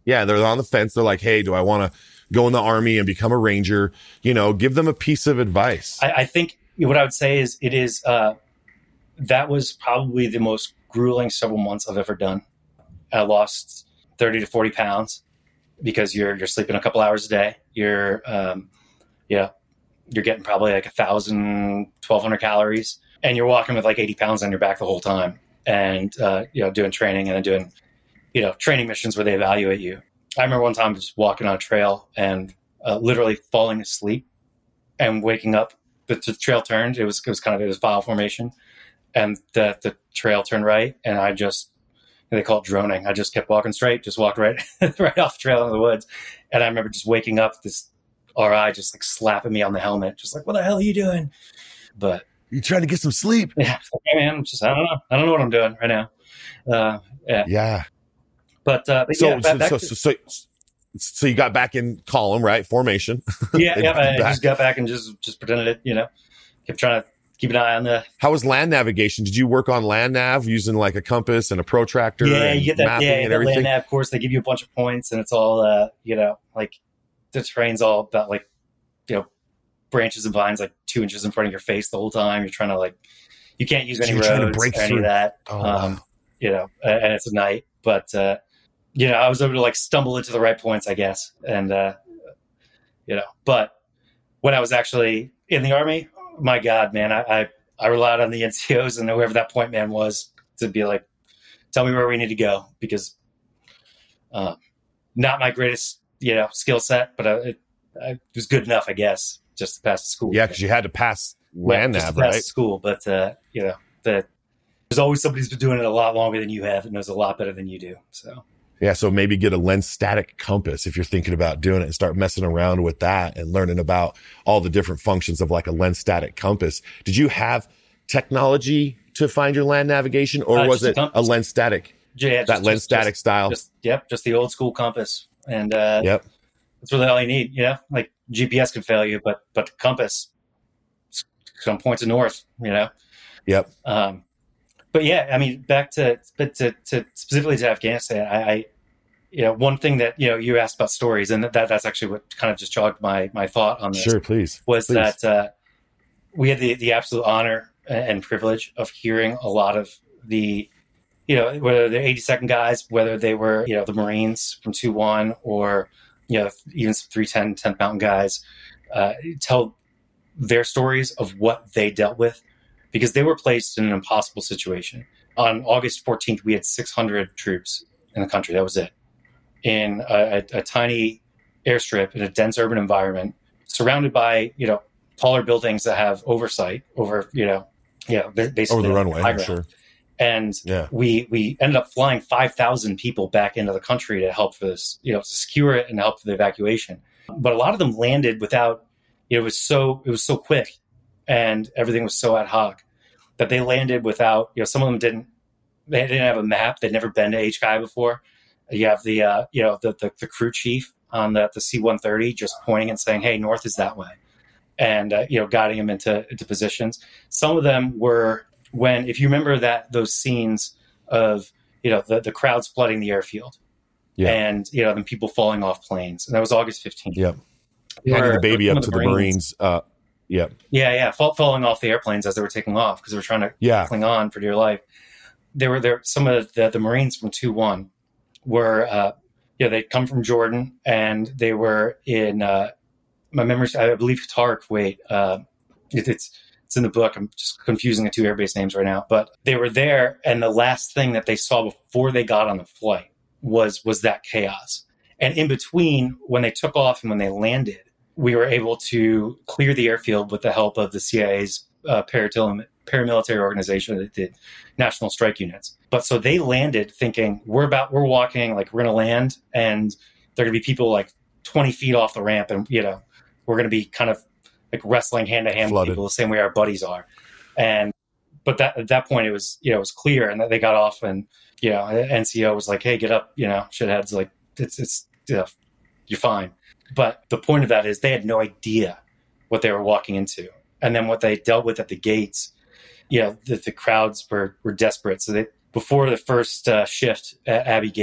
Yeah, they're on the fence. They're like, hey, do I want to go in the Army and become a Ranger? You know, give them a piece of advice. I, I think what I would say is it is, uh, that was probably the most grueling several months I've ever done. I lost thirty to forty pounds because you're, you're sleeping a couple hours a day. You're, um, yeah, you're getting probably like a thousand, twelve hundred calories, and you're walking with like eighty pounds on your back the whole time. And, uh, you know, doing training and then doing, you know, training missions where they evaluate you. I remember one time just walking on a trail and uh, literally falling asleep and waking up. The, the trail turned. It was, it was kind of, it was file formation, and the, the trail turned right. And I just, they call it droning. I just kept walking straight, just walked right, right off the trail into the woods. And I remember just waking up, this R I just like slapping me on the helmet, just like, what the hell are you doing? But you trying to get some sleep? Yeah. Hey man, just, I don't know. I don't know what I'm doing right now. Uh, yeah. Yeah. But, uh, but so, yeah, back, so, back so, to, so, so, so you got back in column, right? Formation. Yeah. yeah. I just got back and just, just pretended it, you know, kept trying to keep an eye on the. How was land navigation? Did you work on land nav using like a compass and a protractor? Yeah. You get that. Mapping Yeah. and That everything? land nav course, they give you a bunch of points, and it's all, uh, you know, like the terrain's all about like, you know, branches and vines, like two inches in front of your face the whole time. You're trying to like, you can't use So any you're trying to roads break or any through. of that. Oh, um, wow. You know, and it's a night, but, uh, you know, I was able to like stumble into the right points, I guess. And, uh, you know, but when I was actually in the Army, my God, man, I, I, I relied on the N C Os and whoever that point man was to be like, tell me where we need to go, because, uh, not my greatest, you know, skill set, but uh, it, it was good enough, I guess, just to pass the school. Yeah, because you had to pass land Yeah, just nav, to pass right? school, but, uh, you know, the, there's always somebody who's been doing it a lot longer than you have and knows a lot better than you do. So. Yeah, so maybe get a lens static compass if you're thinking about doing it, and start messing around with that and learning about all the different functions of like a lens static compass. Did you have technology to find your land navigation, or Uh, was just it a compass. a lens static? Yeah, that just- lens just- static just- style? Just, yep, just the old school compass. And uh, Yep. that's really all you need, you know? Like G P S can fail you, but but the compass, some points of north, you know? Yep. Um, but yeah, I mean, back to, but to, to specifically to Afghanistan, I, I, you know, one thing that, you know, you asked about stories, and that, that's actually what kind of just jogged my, my thought on this. Sure, please. Was Please. that uh, we had the, the absolute honor and privilege of hearing a lot of the, you know, whether they're eighty-second guys, whether they were, you know, the Marines from two one, or, you know, even some three ten, tenth Mountain guys, uh, tell their stories of what they dealt with, because they were placed in an impossible situation. On August fourteenth, we had six hundred troops in the country. That was it. In a, a, a tiny airstrip in a dense urban environment, surrounded by, you know, taller buildings that have oversight over, you know, yeah, basically Over the runway, high I'm ground. sure. And Yeah. we we ended up flying five thousand people back into the country to help for this, you know, to secure it and help for the evacuation. But a lot of them landed without, you know, it was so, it was so quick and everything was so ad hoc that they landed without, you know, some of them didn't, they didn't have a map. They'd never been to H K I before. You have the, uh, you know, the, the, the crew chief on the, the C one thirty just pointing and saying, hey, north is that way. And, uh, you know, guiding them into, into positions. Some of them were, when, if you remember that, those scenes of, you know, the, the crowds flooding the airfield, Yeah. and, you know, then people falling off planes. And that was August fifteenth. Yep. Where Handing the baby some up of to the Marines. Uh, yep. Yeah, yeah, fall, falling off the airplanes as they were taking off because they were trying to Yeah. cling on for dear life. There were there some of the, the Marines from two one were, uh, you know, they'd come from Jordan, and they were in, uh, my memories, I believe, Qatar, Kuwait. Uh, it, it's it's in the book. I'm just confusing the two airbase names right now. But they were there, and the last thing that they saw before they got on the flight was was that chaos. And in between, when they took off and when they landed, we were able to clear the airfield with the help of the C I A's uh, paramilitary, paramilitary organization, that did National Strike Units. But so they landed thinking, we're about, we're walking, like we're going to land, and there are going to be people like twenty feet off the ramp, and, you know, we're going to be kind of like wrestling hand to hand with people the same way our buddies are. And, but that, at that point it was, you know, it was clear, and that they got off, and, you know, N C O was like, hey, get up, you know, shitheads, like it's, it's, you know, you're fine. But the point of that is they had no idea what they were walking into. And then what they dealt with at the gates, you know, the, the crowds were, were desperate. So they, before the first uh, shift at Abbey Gate,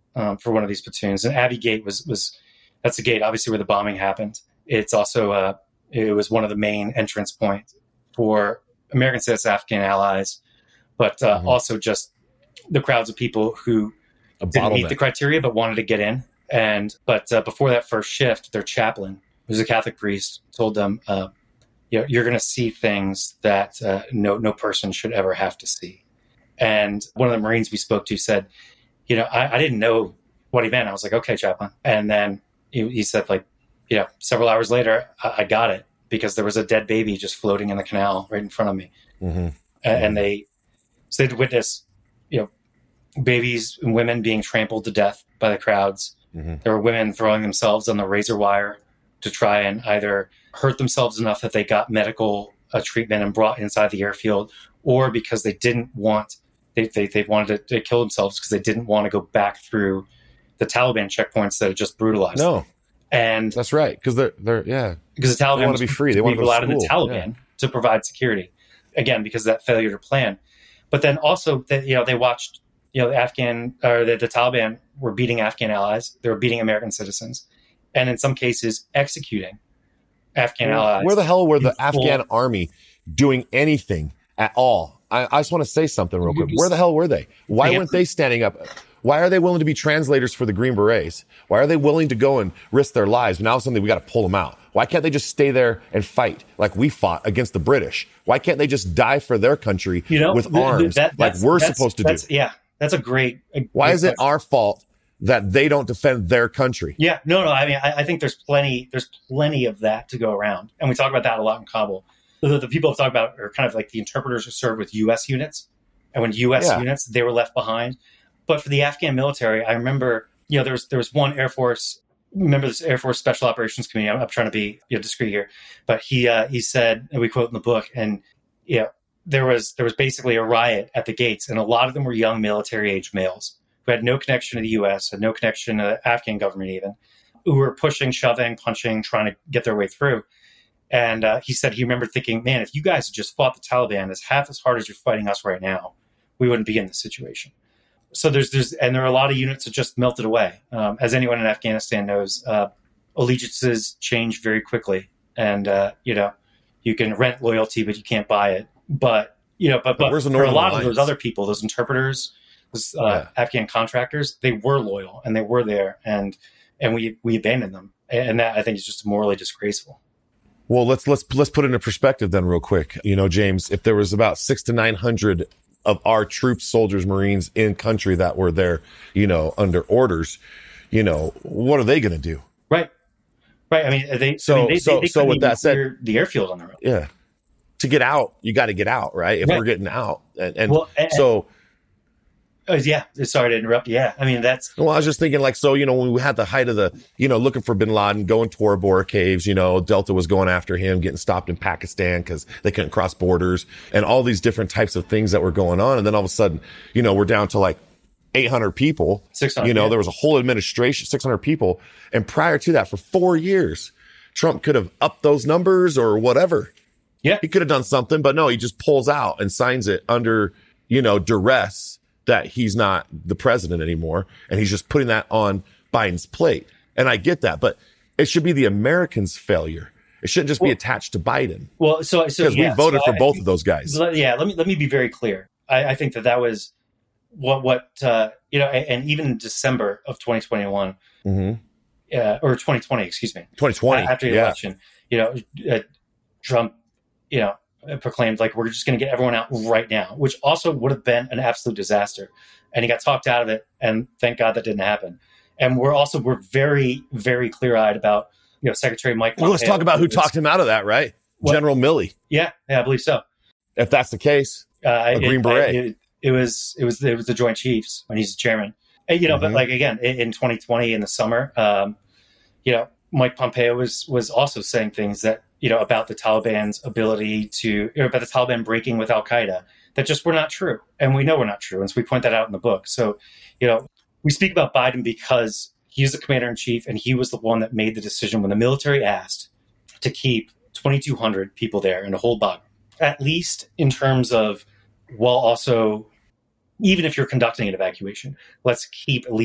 um, for one of these platoons. And Abbey Gate was was that's the gate, obviously, where the bombing happened. It's also uh, it was one of the main entrance points for American status Afghan allies, but uh, mm-hmm. also just the crowds of people who A didn't meet bottleneck. the criteria but wanted to get in. And but uh, before that first shift, their chaplain, who's a Catholic priest, told them, uh, you know, you're going to see things that uh, no no person should ever have to see. And one of the Marines we spoke to said, you know, I, I didn't know what he meant. I was like, okay, chaplain. And then he, he said, like, you know, several hours later, I, I got it because there was a dead baby just floating in the canal right in front of me. Mm-hmm. And, and they, so they'd witness, you know, babies and women being trampled to death by the crowds. Mm-hmm. There were women throwing themselves on the razor wire to try and either hurt themselves enough that they got medical uh, treatment and brought inside the airfield, or because they didn't want, they they, they wanted to, to kill themselves because they didn't want to go back through the Taliban checkpoints that had just brutalized No. them. And That's right. Because they're, they're, yeah. because the Taliban They want was to be free. They want to go to allowed in the school. Taliban Yeah. to provide security. Again, because of that failure to plan. But then also, that you know, they watched, you know, the Afghan or the, the Taliban were beating Afghan allies. They were beating American citizens, and in some cases, executing Afghan allies. Where the hell were the in full- Afghan army doing anything at all? I, I just want to say something real quick. Where the hell were they? Why Yeah. weren't they standing up? Why are they willing to be translators for the Green Berets? Why are they willing to go and risk their lives? Now suddenly we got to pull them out. Why can't they just stay there and fight like we fought against the British? Why can't they just die for their country you know, with th- th- arms that- like that's- we're that's- supposed to do? that's- Yeah, that's a great. A Why great is it question. our fault that they don't defend their country? Yeah, no, no. I mean, I, I think there's plenty, there's plenty of that to go around, and we talk about that a lot in Kabul. The, the people talk about are kind of like the interpreters who served with U S units, and when U S Yeah. units, they were left behind. But for the Afghan military, I remember, you know, there was there was one Air Force. Remember this Air Force Special Operations Committee. I'm, I'm trying to be you know, discreet here, but he uh, he said, and we quote in the book, and you know, there was there was basically a riot at the gates, and a lot of them were young military age males who had no connection to the U S, had no connection to the Afghan government even, who were pushing, shoving, punching, trying to get their way through. And uh, he said he remembered thinking, man, if you guys had just fought the Taliban as half as hard as you're fighting us right now, we wouldn't be in this situation. So there's, there's, and there are a lot of units that just melted away. Um, as anyone in Afghanistan knows, uh, allegiances change very quickly. And, uh, you know, you can rent loyalty, but you can't buy it. But, you know, but, But but where's the for a Northern lot of Alliance? those other people, those interpreters, those uh, Yeah. Afghan contractors, they were loyal and they were there. And, and we, we abandoned them. And that I think is just morally disgraceful. Well, let's let's let's put it into perspective then, real quick. You know, James, if there was about six to nine hundred of our troops, soldiers, Marines in country that were there, you know, under orders, you know, what are they going to do? Right, right. I mean, they So- I mean, they, so- they, they so couldn't with even that said- clear the airfield on their own. Yeah, to get out, you got to get out, right? If Right. we're getting out, and, and Well, and- so. Oh, yeah, sorry to interrupt. Yeah, I mean that's Well, I was just thinking, like, so, you know, when we had the height of the, you know, looking for bin Laden, going to Tora Bora caves, you know, Delta was going after him, getting stopped in Pakistan because they couldn't cross borders, and all these different types of things that were going on. And then all of a sudden, you know, we're down to like eight hundred people. six hundred. You know, yeah. there was a whole administration, six hundred people. And prior to that, for four years, Trump could have upped those numbers or whatever. Yeah. He could have done something, but no, he just pulls out and signs it under, you know, duress that he's not the president anymore. And he's just putting that on Biden's plate. And I get that, but it should be the Americans' failure. It shouldn't just Well- be attached to Biden. Well, so so Because yeah, we voted so for I- both of those guys. So, yeah, let me let me be very clear. I, I think that that was what what uh, you know, and, and even in December of twenty twenty-one, Mm-hmm. uh, or twenty twenty, excuse me, twenty twenty. after the yeah. election, you know, uh, Trump, you know, proclaimed like we're just going to get everyone out right now, which also would have been an absolute disaster. And he got talked out of it, and thank God that didn't happen. And we're also we're very very clear eyed about you know Secretary Mike. Well, let's Pompeo, talk about who was- talked him out of that, right? What? General Milley. Yeah, yeah, I believe so. If that's the case, Uh, a it, Green Beret. It, it was it was it was the Joint Chiefs when he's the chairman. And, you know, Mhm. but like again in, in twenty twenty in the summer, um, you know, Mike Pompeo was was also saying things that you know about the Taliban's ability to or about the Taliban breaking with Al Qaeda that just were not true, and we know we're not true, and so we point that out in the book. So, you know, we speak about Biden because he's the commander in chief, and he was the one that made the decision when the military asked to keep twenty-two hundred people there and to hold Bagram, at least in terms of, while also, even if you're conducting an evacuation, let's keep at least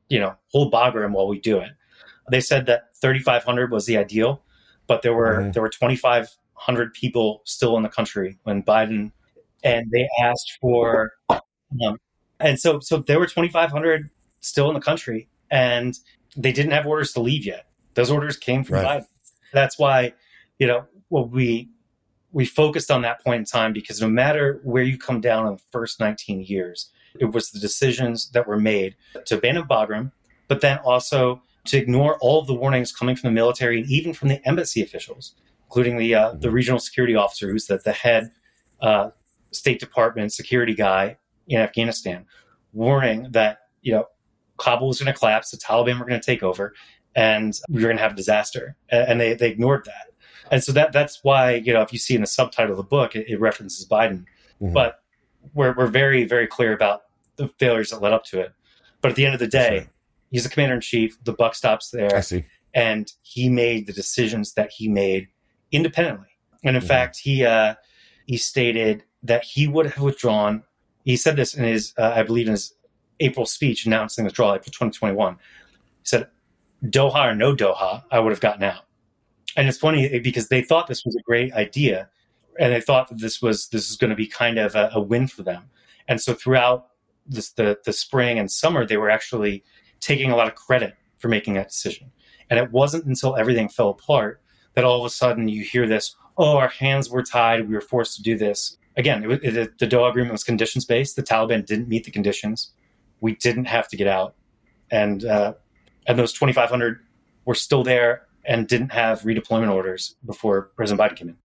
you know, hold Bagram while we do it. They said that thirty-five hundred was the ideal, but there were mm-hmm. there were twenty-five hundred people still in the country when Biden, and they asked for, um, and so so there were twenty-five hundred still in the country, and they didn't have orders to leave yet. Those orders came from right. Biden. That's why, you know, well, we we focused on that point in time, because no matter where you come down in the first nineteen years, it was the decisions that were made to abandon Bagram, but then also to ignore all of the warnings coming from the military and even from the embassy officials, including the uh, the regional security officer, who's the, the head uh, State Department security guy in Afghanistan, warning that, you know, Kabul was going to collapse, the Taliban were going to take over, and we were going to have a disaster. And they, they ignored that. And so that that's why, you know, if you see in the subtitle of the book, it, it references Biden. Mm-hmm. But we're we're very, very clear about the failures that led up to it. But at the end of the day, sure. he's the commander in chief. The buck stops there. I see. And he made the decisions that he made independently. And in mm-hmm. fact, he uh, he stated that he would have withdrawn. He said this in his, uh, I believe, in his April speech announcing the withdrawal, April twenty twenty-one. He said, Doha or no Doha, I would have gotten out. And it's funny because they thought this was a great idea, and they thought that this was this is going to be kind of a, a win for them. And so throughout this, the the spring and summer, they were actually taking a lot of credit for making that decision. And it wasn't until everything fell apart that all of a sudden you hear this, oh, our hands were tied, we were forced to do this. Again, it, it, the Doha Agreement was conditions-based. The Taliban didn't meet the conditions. We didn't have to get out. And uh, and those twenty-five hundred were still there and didn't have redeployment orders before President Biden came in.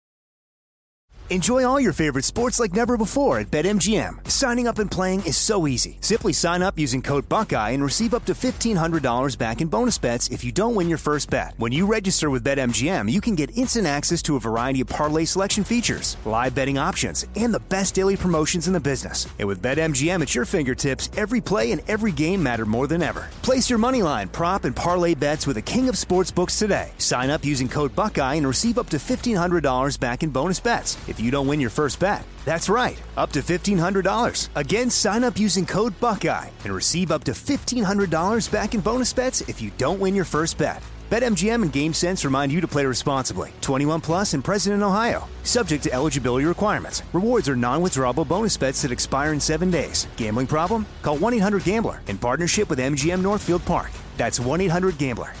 Enjoy all your favorite sports like never before at BetMGM. Signing up and playing is so easy. Simply sign up using code Buckeye and receive up to fifteen hundred dollars back in bonus bets if you don't win your first bet. When you register with BetMGM, you can get instant access to a variety of parlay selection features, live betting options, and the best daily promotions in the business. And with BetMGM at your fingertips, every play and every game matter more than ever. Place your moneyline, prop, and parlay bets with the king of sportsbooks today. Sign up using code Buckeye and receive up to fifteen hundred dollars back in bonus bets if you don't win your first bet. That's right, up to fifteen hundred dollars. Again, sign up using code Buckeye and receive up to fifteen hundred dollars back in bonus bets if you don't win your first bet. BetMGM and GameSense remind you to play responsibly. twenty-one plus and present in Ohio. Subject to eligibility requirements. Rewards are non-withdrawable bonus bets that expire in seven days. Gambling problem? Call one eight hundred gambler in partnership with M G M Northfield Park. That's one eight hundred gambler.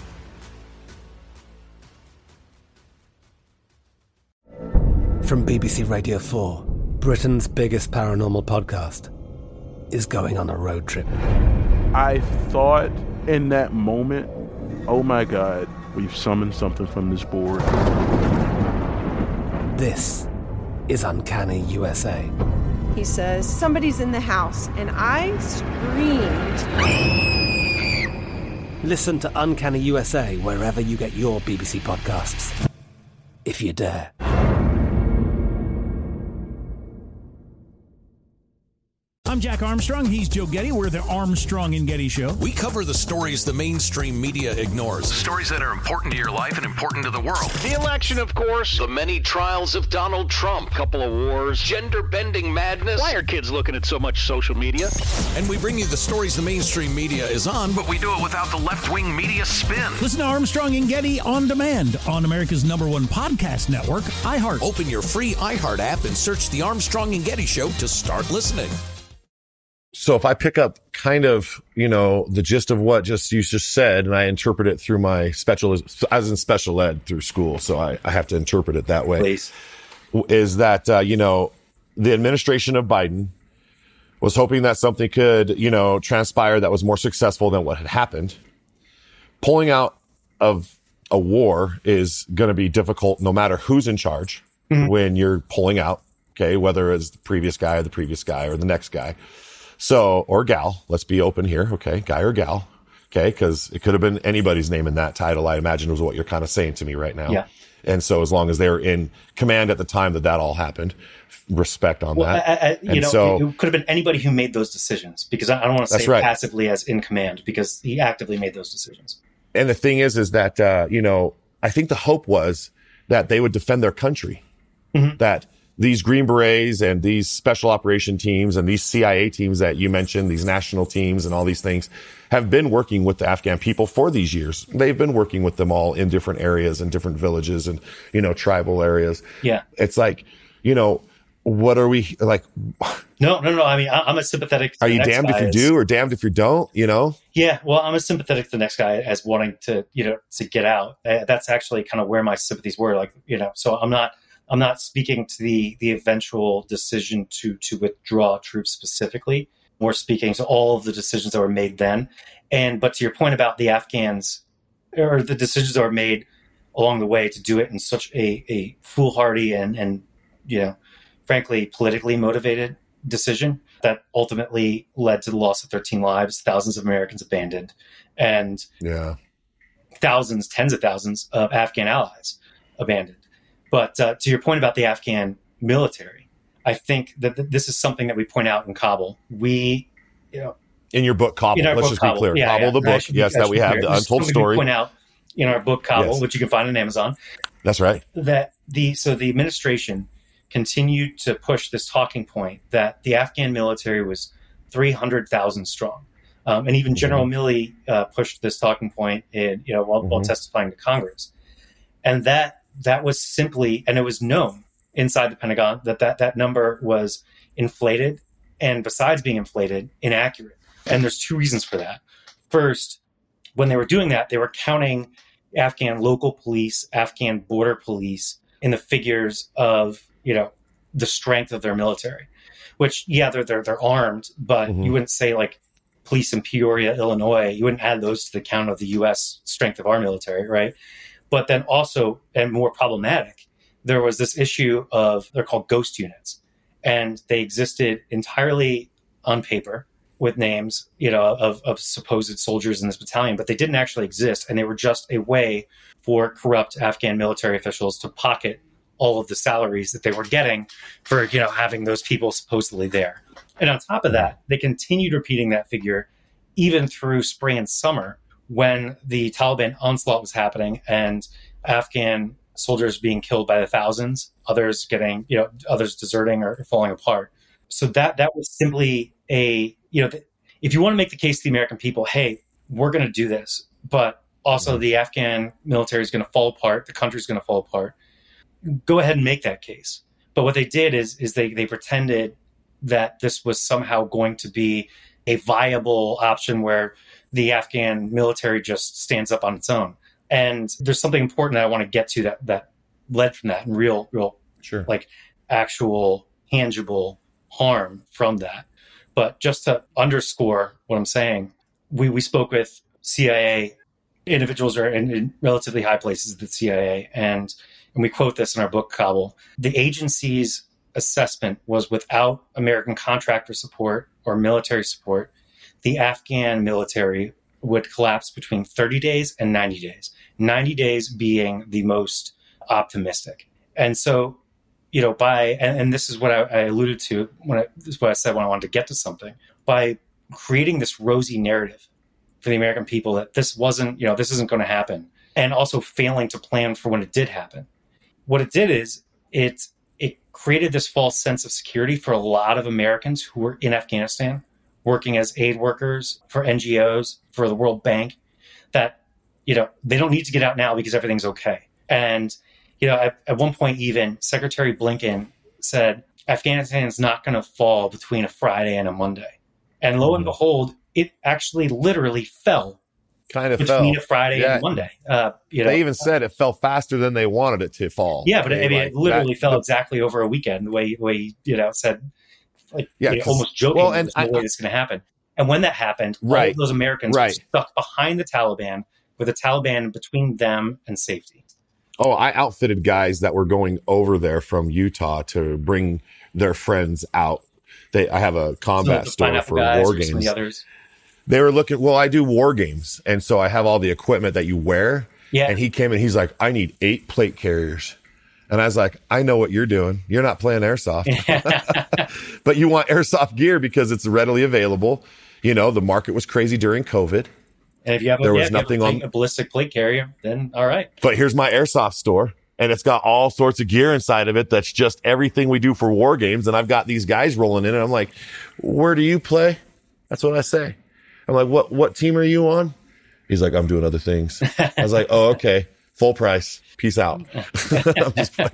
From B B C Radio four, Britain's biggest paranormal podcast is going on a road trip. I thought in that moment, oh my God, we've summoned something from this board. This is Uncanny U S A. He says, somebody's in the house, and I screamed. Listen to Uncanny U S A wherever you get your B B C podcasts, if you dare. I'm Jack Armstrong. He's Joe Getty. We're the Armstrong and Getty Show. We cover the stories the mainstream media ignores. Stories that are important to your life and important to the world. The election, of course. The many trials of Donald Trump. Couple of wars. Gender-bending madness. Why are kids looking at so much social media? And we bring you the stories the mainstream media is on, but we do it without the left-wing media spin. Listen to Armstrong and Getty on demand on America's number one podcast network, iHeart. Open your free iHeart app and search the Armstrong and Getty Show to start listening. So if I pick up kind of, you know, the gist of what just you just said, and I interpret it through my special, I was in special ed through school, so I, I have to interpret it that way. Please. Is that, uh, you know, the administration of Biden was hoping that something could, you know, transpire that was more successful than what had happened. Pulling out of a war is going to be difficult no matter who's in charge mm-hmm. when you're pulling out, okay, whether it's the previous guy or the previous guy or the next guy. So, or gal, let's be open here. Okay. Guy or gal. Okay. Cause it could have been anybody's name in that title. I imagine was what you're kind of saying to me right now. Yeah. And so as long as they were in command at the time that that all happened, respect on well, that. I, I, you and know, so, it, it could have been anybody who made those decisions, because I, I don't want to say right. passively as in command, because he actively made those decisions. And the thing is, is that, uh, you know, I think the hope was that they would defend their country, mm-hmm. that these Green Berets and these special operation teams and these C I A teams that you mentioned, these national teams and all these things, have been working with the Afghan people for these years. They've been working with them all in different areas and different villages and, you know, tribal areas. Yeah. It's like, you know, what are we like? No, no, no. I mean, I, I'm a sympathetic. Are you damned if you do or damned if you don't, you know? Yeah. Well, I'm a sympathetic to the next guy as wanting to, you know, to get out. Uh, that's actually kind of where my sympathies were. Like, you know, so I'm not, I'm not speaking to the, the eventual decision to, to withdraw troops specifically. We're speaking to all of the decisions that were made then. And, but to your point about the Afghans or the decisions that were made along the way to do it in such a, a foolhardy and, and, you know, frankly, politically motivated decision that ultimately led to the loss of thirteen lives, thousands of Americans abandoned, and yeah, thousands, tens of thousands of Afghan allies abandoned. But uh, to your point about the Afghan military, I think that th- this is something that we point out in Kabul. We, you know, in your book, Kabul, let's book, just Kabul. be clear. Yeah, Kabul, yeah. the book, should, yes, that we have, the untold story. We point out in our book, Kabul, yes. which you can find on Amazon. That's right. That the so the administration continued to push this talking point that the Afghan military was three hundred thousand strong. Um, and even General mm-hmm. Milley uh, pushed this talking point in, you know, while, mm-hmm. while testifying to Congress. And that that was simply, and it was known inside the Pentagon that that, that number was inflated, and besides being inflated, inaccurate. And there's two reasons for that. First, when they were doing that, they were counting Afghan local police, Afghan border police in the figures of, you know, the strength of their military, which, yeah, they're, they're, they're armed, but mm-hmm. you wouldn't say like police in Peoria, Illinois, you wouldn't add those to the count of the U S strength of our military. Right. But then also, and more problematic, there was this issue of, they're called ghost units, and they existed entirely on paper with names, you know, of, of supposed soldiers in this battalion, but they didn't actually exist. And they were just a way for corrupt Afghan military officials to pocket all of the salaries that they were getting for, you know, having those people supposedly there. And on top of that, they continued repeating that figure even through spring and summer when the Taliban onslaught was happening and Afghan soldiers being killed by the thousands, others getting, you know, others deserting or falling apart. So that that was simply a, you know, if you want to make the case to the American people, hey, we're going to do this, but also the Afghan military is going to fall apart, the country is going to fall apart, go ahead and make that case. But what they did is is they they pretended that this was somehow going to be a viable option where the Afghan military just stands up on its own. And there's something important that I want to get to that that led from that and real, real, sure, like actual tangible harm from that. But just to underscore what I'm saying, we, we spoke with C I A individuals who are in, in relatively high places at the C I A, and and we quote this in our book, Kabul. The agency's assessment was without American contractor support or military support, the Afghan military would collapse between thirty days and ninety days, ninety days being the most optimistic. And so, you know, by, and, and this is what I, I alluded to when I, this is what I said when I wanted to get to something, by creating this rosy narrative for the American people that this wasn't, you know, this isn't going to happen, and also failing to plan for when it did happen. What it did is it it created this false sense of security for a lot of Americans who were in Afghanistan, working as aid workers for N G Os, for the World Bank, that, you know, they don't need to get out now because everything's okay. And, you know, at, at one point even Secretary Blinken said, Afghanistan is not going to fall between a Friday and a Monday. And lo mm-hmm. and behold, it actually literally fell kind of between fell. a Friday yeah. and Monday. Uh, you know, they even said it fell faster than they wanted it to fall. Yeah, but I mean, I mean, like, it literally that, fell the, exactly over a weekend, the way, the way you know, said, like, yeah, you know, almost joking, well, and there's no I, way it's going to happen. And when that happened, right, all of those Americans right. were stuck behind the Taliban, with the Taliban between them and safety. Oh, I outfitted guys that were going over there from Utah to bring their friends out. They, I have a combat so store for war games. The others. They were looking, well, I do war games. And so I have all the equipment that you wear. Yeah. And he came in, he's like, I need eight plate carriers. And I was like, I know what you're doing. You're not playing airsoft, but you want airsoft gear because it's readily available. You know, the market was crazy during COVID. And if you have, a, there yeah, was if nothing you have a, on a ballistic plate carrier, then all right. But here's my airsoft store. and it's got all sorts of gear inside of it. That's just everything we do for war games. And I've got these guys rolling in and I'm like, where do you play? That's what I say. I'm like, what, what team are you on? He's like, I'm doing other things. I was like, oh, okay. Full price. Peace out. I'm just playing.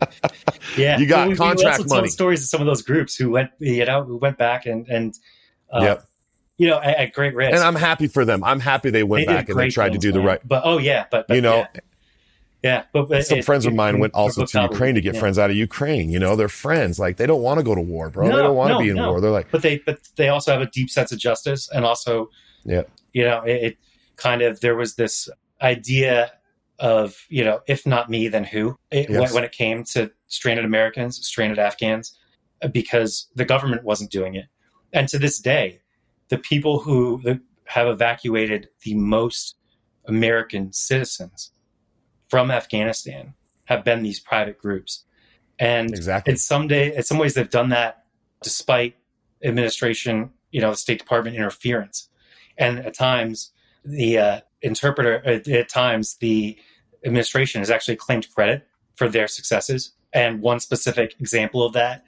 Yeah. You got we, contract we also money. told stories of some of those groups who went, you know, who went back and, and, uh, yep. you know, at, at great risk. And I'm happy for them. I'm happy they went They did back and they great tried things, to do the man. right. But, oh yeah, but, but you know, yeah. Yeah, but, but some it, friends it, of mine it, went also to Ukraine to get yeah. friends out of Ukraine. You know, they're friends. Like they don't want to go to war, bro. No, they don't want to no, be in no. war. They're like, but they, but they also have a deep sense of justice, and also, yeah, you know, it, it kind of there was this idea of, you know, if not me, then who? It, Yes. when, when it came to stranded Americans, stranded Afghans, because the government wasn't doing it, and to this day, the people who have evacuated the most American citizens from Afghanistan have been these private groups. And exactly. in some day, in some ways, they've done that despite administration, you know, the State Department interference. And at times, the uh, interpreter, at, at times, the administration has actually claimed credit for their successes. And one specific example of that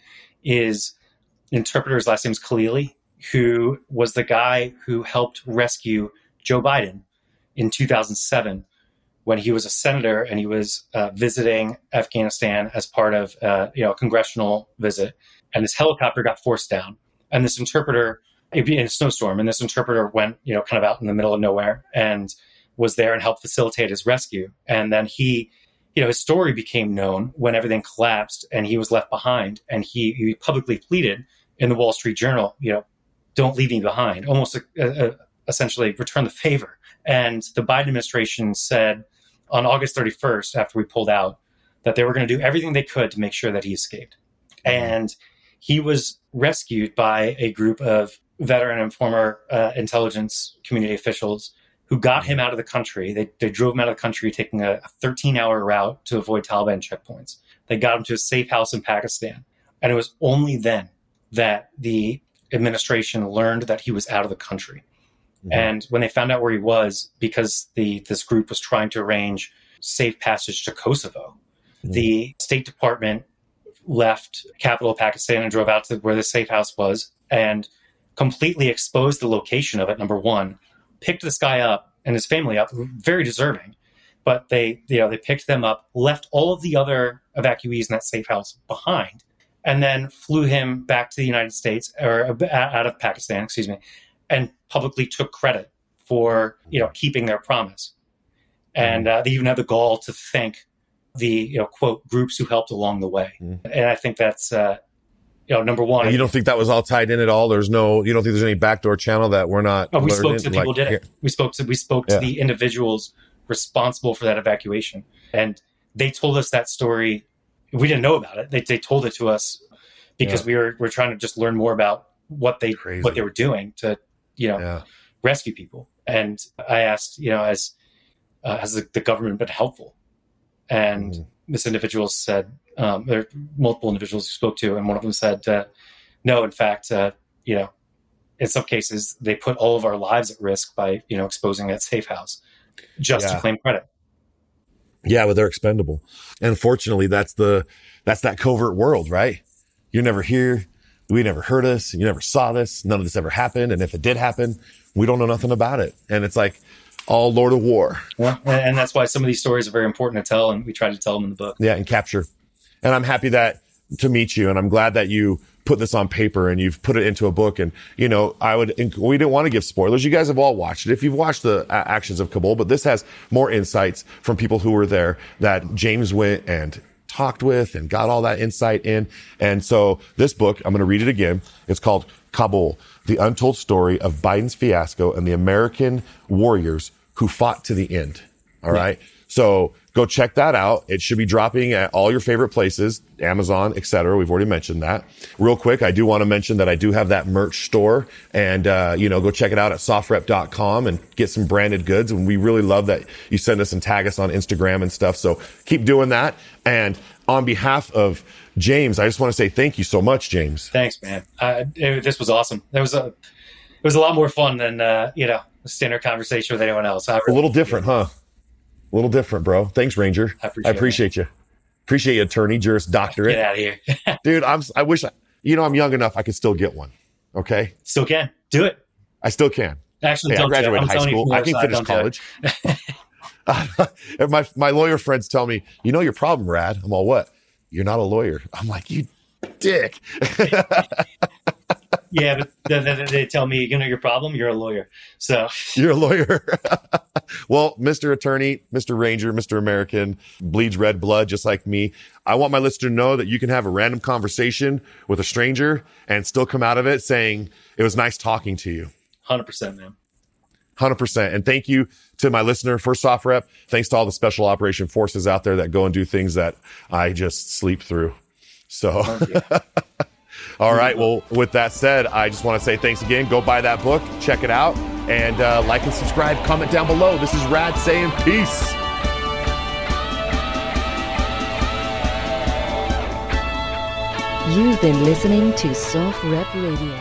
is the interpreter's last name is Khalili, who was the guy who helped rescue Joe Biden in two thousand seven when he was a senator and he was uh, visiting Afghanistan as part of uh, you know a congressional visit, and his helicopter got forced down, and this interpreter it'd be in a snowstorm, and this interpreter went you know kind of out in the middle of nowhere and was there and helped facilitate his rescue, and then he. You know, his story became known when everything collapsed and he was left behind, and he, he publicly pleaded in the Wall Street Journal, you know, don't leave me behind, almost a, a, a, essentially return the favor. And the Biden administration said on August thirty-first, after we pulled out, that they were going to do everything they could to make sure that he escaped. And he was rescued by a group of veteran and former uh, intelligence community officials who got him out of the country. They, they drove him out of the country, taking a thirteen-hour route to avoid Taliban checkpoints. They got him to a safe house in Pakistan. And it was only then that the administration learned that he was out of the country. Mm-hmm. And when they found out where he was, because the this group was trying to arrange safe passage to Kosovo, mm-hmm. the State Department left capital of Pakistan and drove out to where the safe house was and completely exposed the location of it, number one, picked this guy up and his family up, very deserving. But they, you know, they picked them up, left all of the other evacuees in that safe house behind, and then flew him back to the United States, or out of Pakistan, excuse me, and publicly took credit for, you know, keeping their promise. And uh, they even had the gall to thank the, you know, quote, groups who helped along the way. Mm. And I think that's, uh, you know, number one. And you don't think that was all tied in at all? There's no, you don't think there's any backdoor channel that we're not? Oh, we spoke to the people like, who did it. We spoke to, we spoke to yeah. the individuals responsible for that evacuation. And they told us that story. We didn't know about it. They they told it to us because yeah. we were, we're trying to just learn more about what they, Crazy. what they were doing to, you know, yeah. rescue people. And I asked, you know, as, uh, has the, the government been helpful? And mm. this individual said, um, there are multiple individuals who spoke to, and one of them said, uh, no, in fact, uh, you know, in some cases, they put all of our lives at risk by, you know, exposing that safe house just yeah. to claim credit. Yeah, but they're expendable. And fortunately, that's the, that's that covert world, right? You're never here. We never heard us. You never saw this. None of this ever happened. And if it did happen, we don't know nothing about it. And it's like all Lord of War. Yeah. And that's why some of these stories are very important to tell. And we try to tell them in the book. Yeah. And capture. And I'm happy that to meet you. And I'm glad that you put this on paper and you've put it into a book. And, you know, I would, we didn't want to give spoilers. You guys have all watched it. If you've watched the actions of Kabul, but this has more insights from people who were there that James went and talked with and got all that insight in. And so this book, I'm going to read it again. It's called Kabul, The Untold Story of Biden's Fiasco and the American Warriors Who Fought to the End. All right. Yeah. So go check that out. It should be dropping at all your favorite places, Amazon, et cetera. We've already mentioned that. Real quick, I do want to mention that I do have that merch store, and, uh, you know, go check it out at soft rep dot com and get some branded goods. And we really love that you send us and tag us on Instagram and stuff. So keep doing that. And on behalf of James, I just want to say thank you so much, James. Thanks, man. Uh, it, this was awesome. There was a, it was a lot more fun than, uh, you know, a standard conversation with anyone else. I really a little different, huh? A little different, bro. Thanks, Ranger. I appreciate, I appreciate you. Appreciate you, attorney, Juris Doctorate. Get out of here. Dude, I'm, I wish, I, you know, I'm young enough I could still get one. Okay? Still can. Do it. I still can. Actually, hey, don't I graduated high school. I can side, finish college. uh, my, my lawyer friends tell me, you know your problem, Rad. I'm all, what? You're not a lawyer. I'm like, you dick. Yeah, but then, then they tell me, you know your problem? You're a lawyer. So you're a lawyer. Well, Mister Attorney, Mister Ranger, Mister American, bleeds red blood just like me. I want my listener to know that you can have a random conversation with a stranger and still come out of it saying, it was nice talking to you. one hundred percent, man. one hundred percent. And thank you to my listener for Soft Rep. Thanks to all the special operation forces out there that go and do things that I just sleep through. So, all right. Well, with that said, I just want to say thanks again. Go buy that book, check it out, and uh, like and subscribe. Comment down below. This is Rad saying peace. You've been listening to Soft Rep Radio.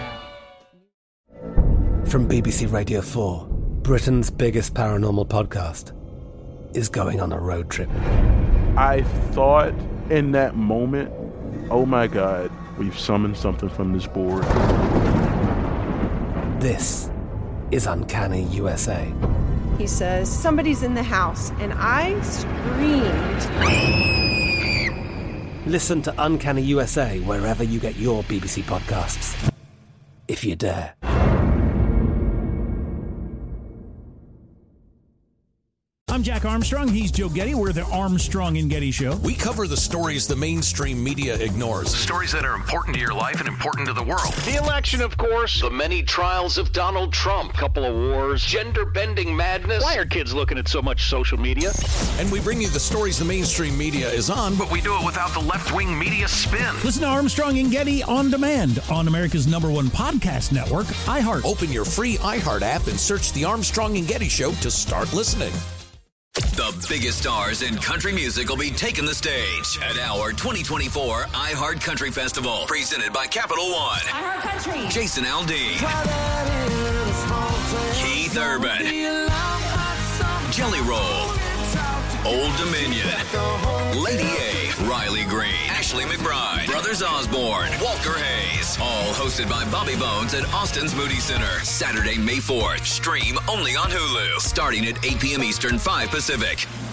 From B B C Radio four, Britain's biggest paranormal podcast is going on a road trip. I thought in that moment, oh my God, we've summoned something from this board. This is Uncanny U S A. He says, somebody's in the house, and I screamed. Listen to Uncanny U S A wherever you get your B B C podcasts, if you dare. I'm Jack Armstrong. He's Joe Getty. We're the Armstrong and Getty Show. We cover the stories the mainstream media ignores. Stories that are important to your life and important to the world. The election, of course. The many trials of Donald Trump. Couple of wars. Gender-bending madness. Why are kids looking at so much social media? And we bring you the stories the mainstream media is on, But we do it without the left-wing media spin. Listen to Armstrong and Getty on demand on America's number one podcast network, iHeart. Open your free iHeart app and search The Armstrong and Getty Show to start listening. The biggest stars in country music will be taking the stage at our twenty twenty-four iHeart Country Festival, presented by Capital One. iHeart Country. Jason Aldean, Keith Urban, Jelly Roll, Old Dominion, Lady A, Riley Green, Ashley McBride, Brothers Osborne, Walker Hayes. All hosted by Bobby Bones at Austin's Moody Center. Saturday, May fourth. Stream only on Hulu. Starting at eight p.m. Eastern, five Pacific.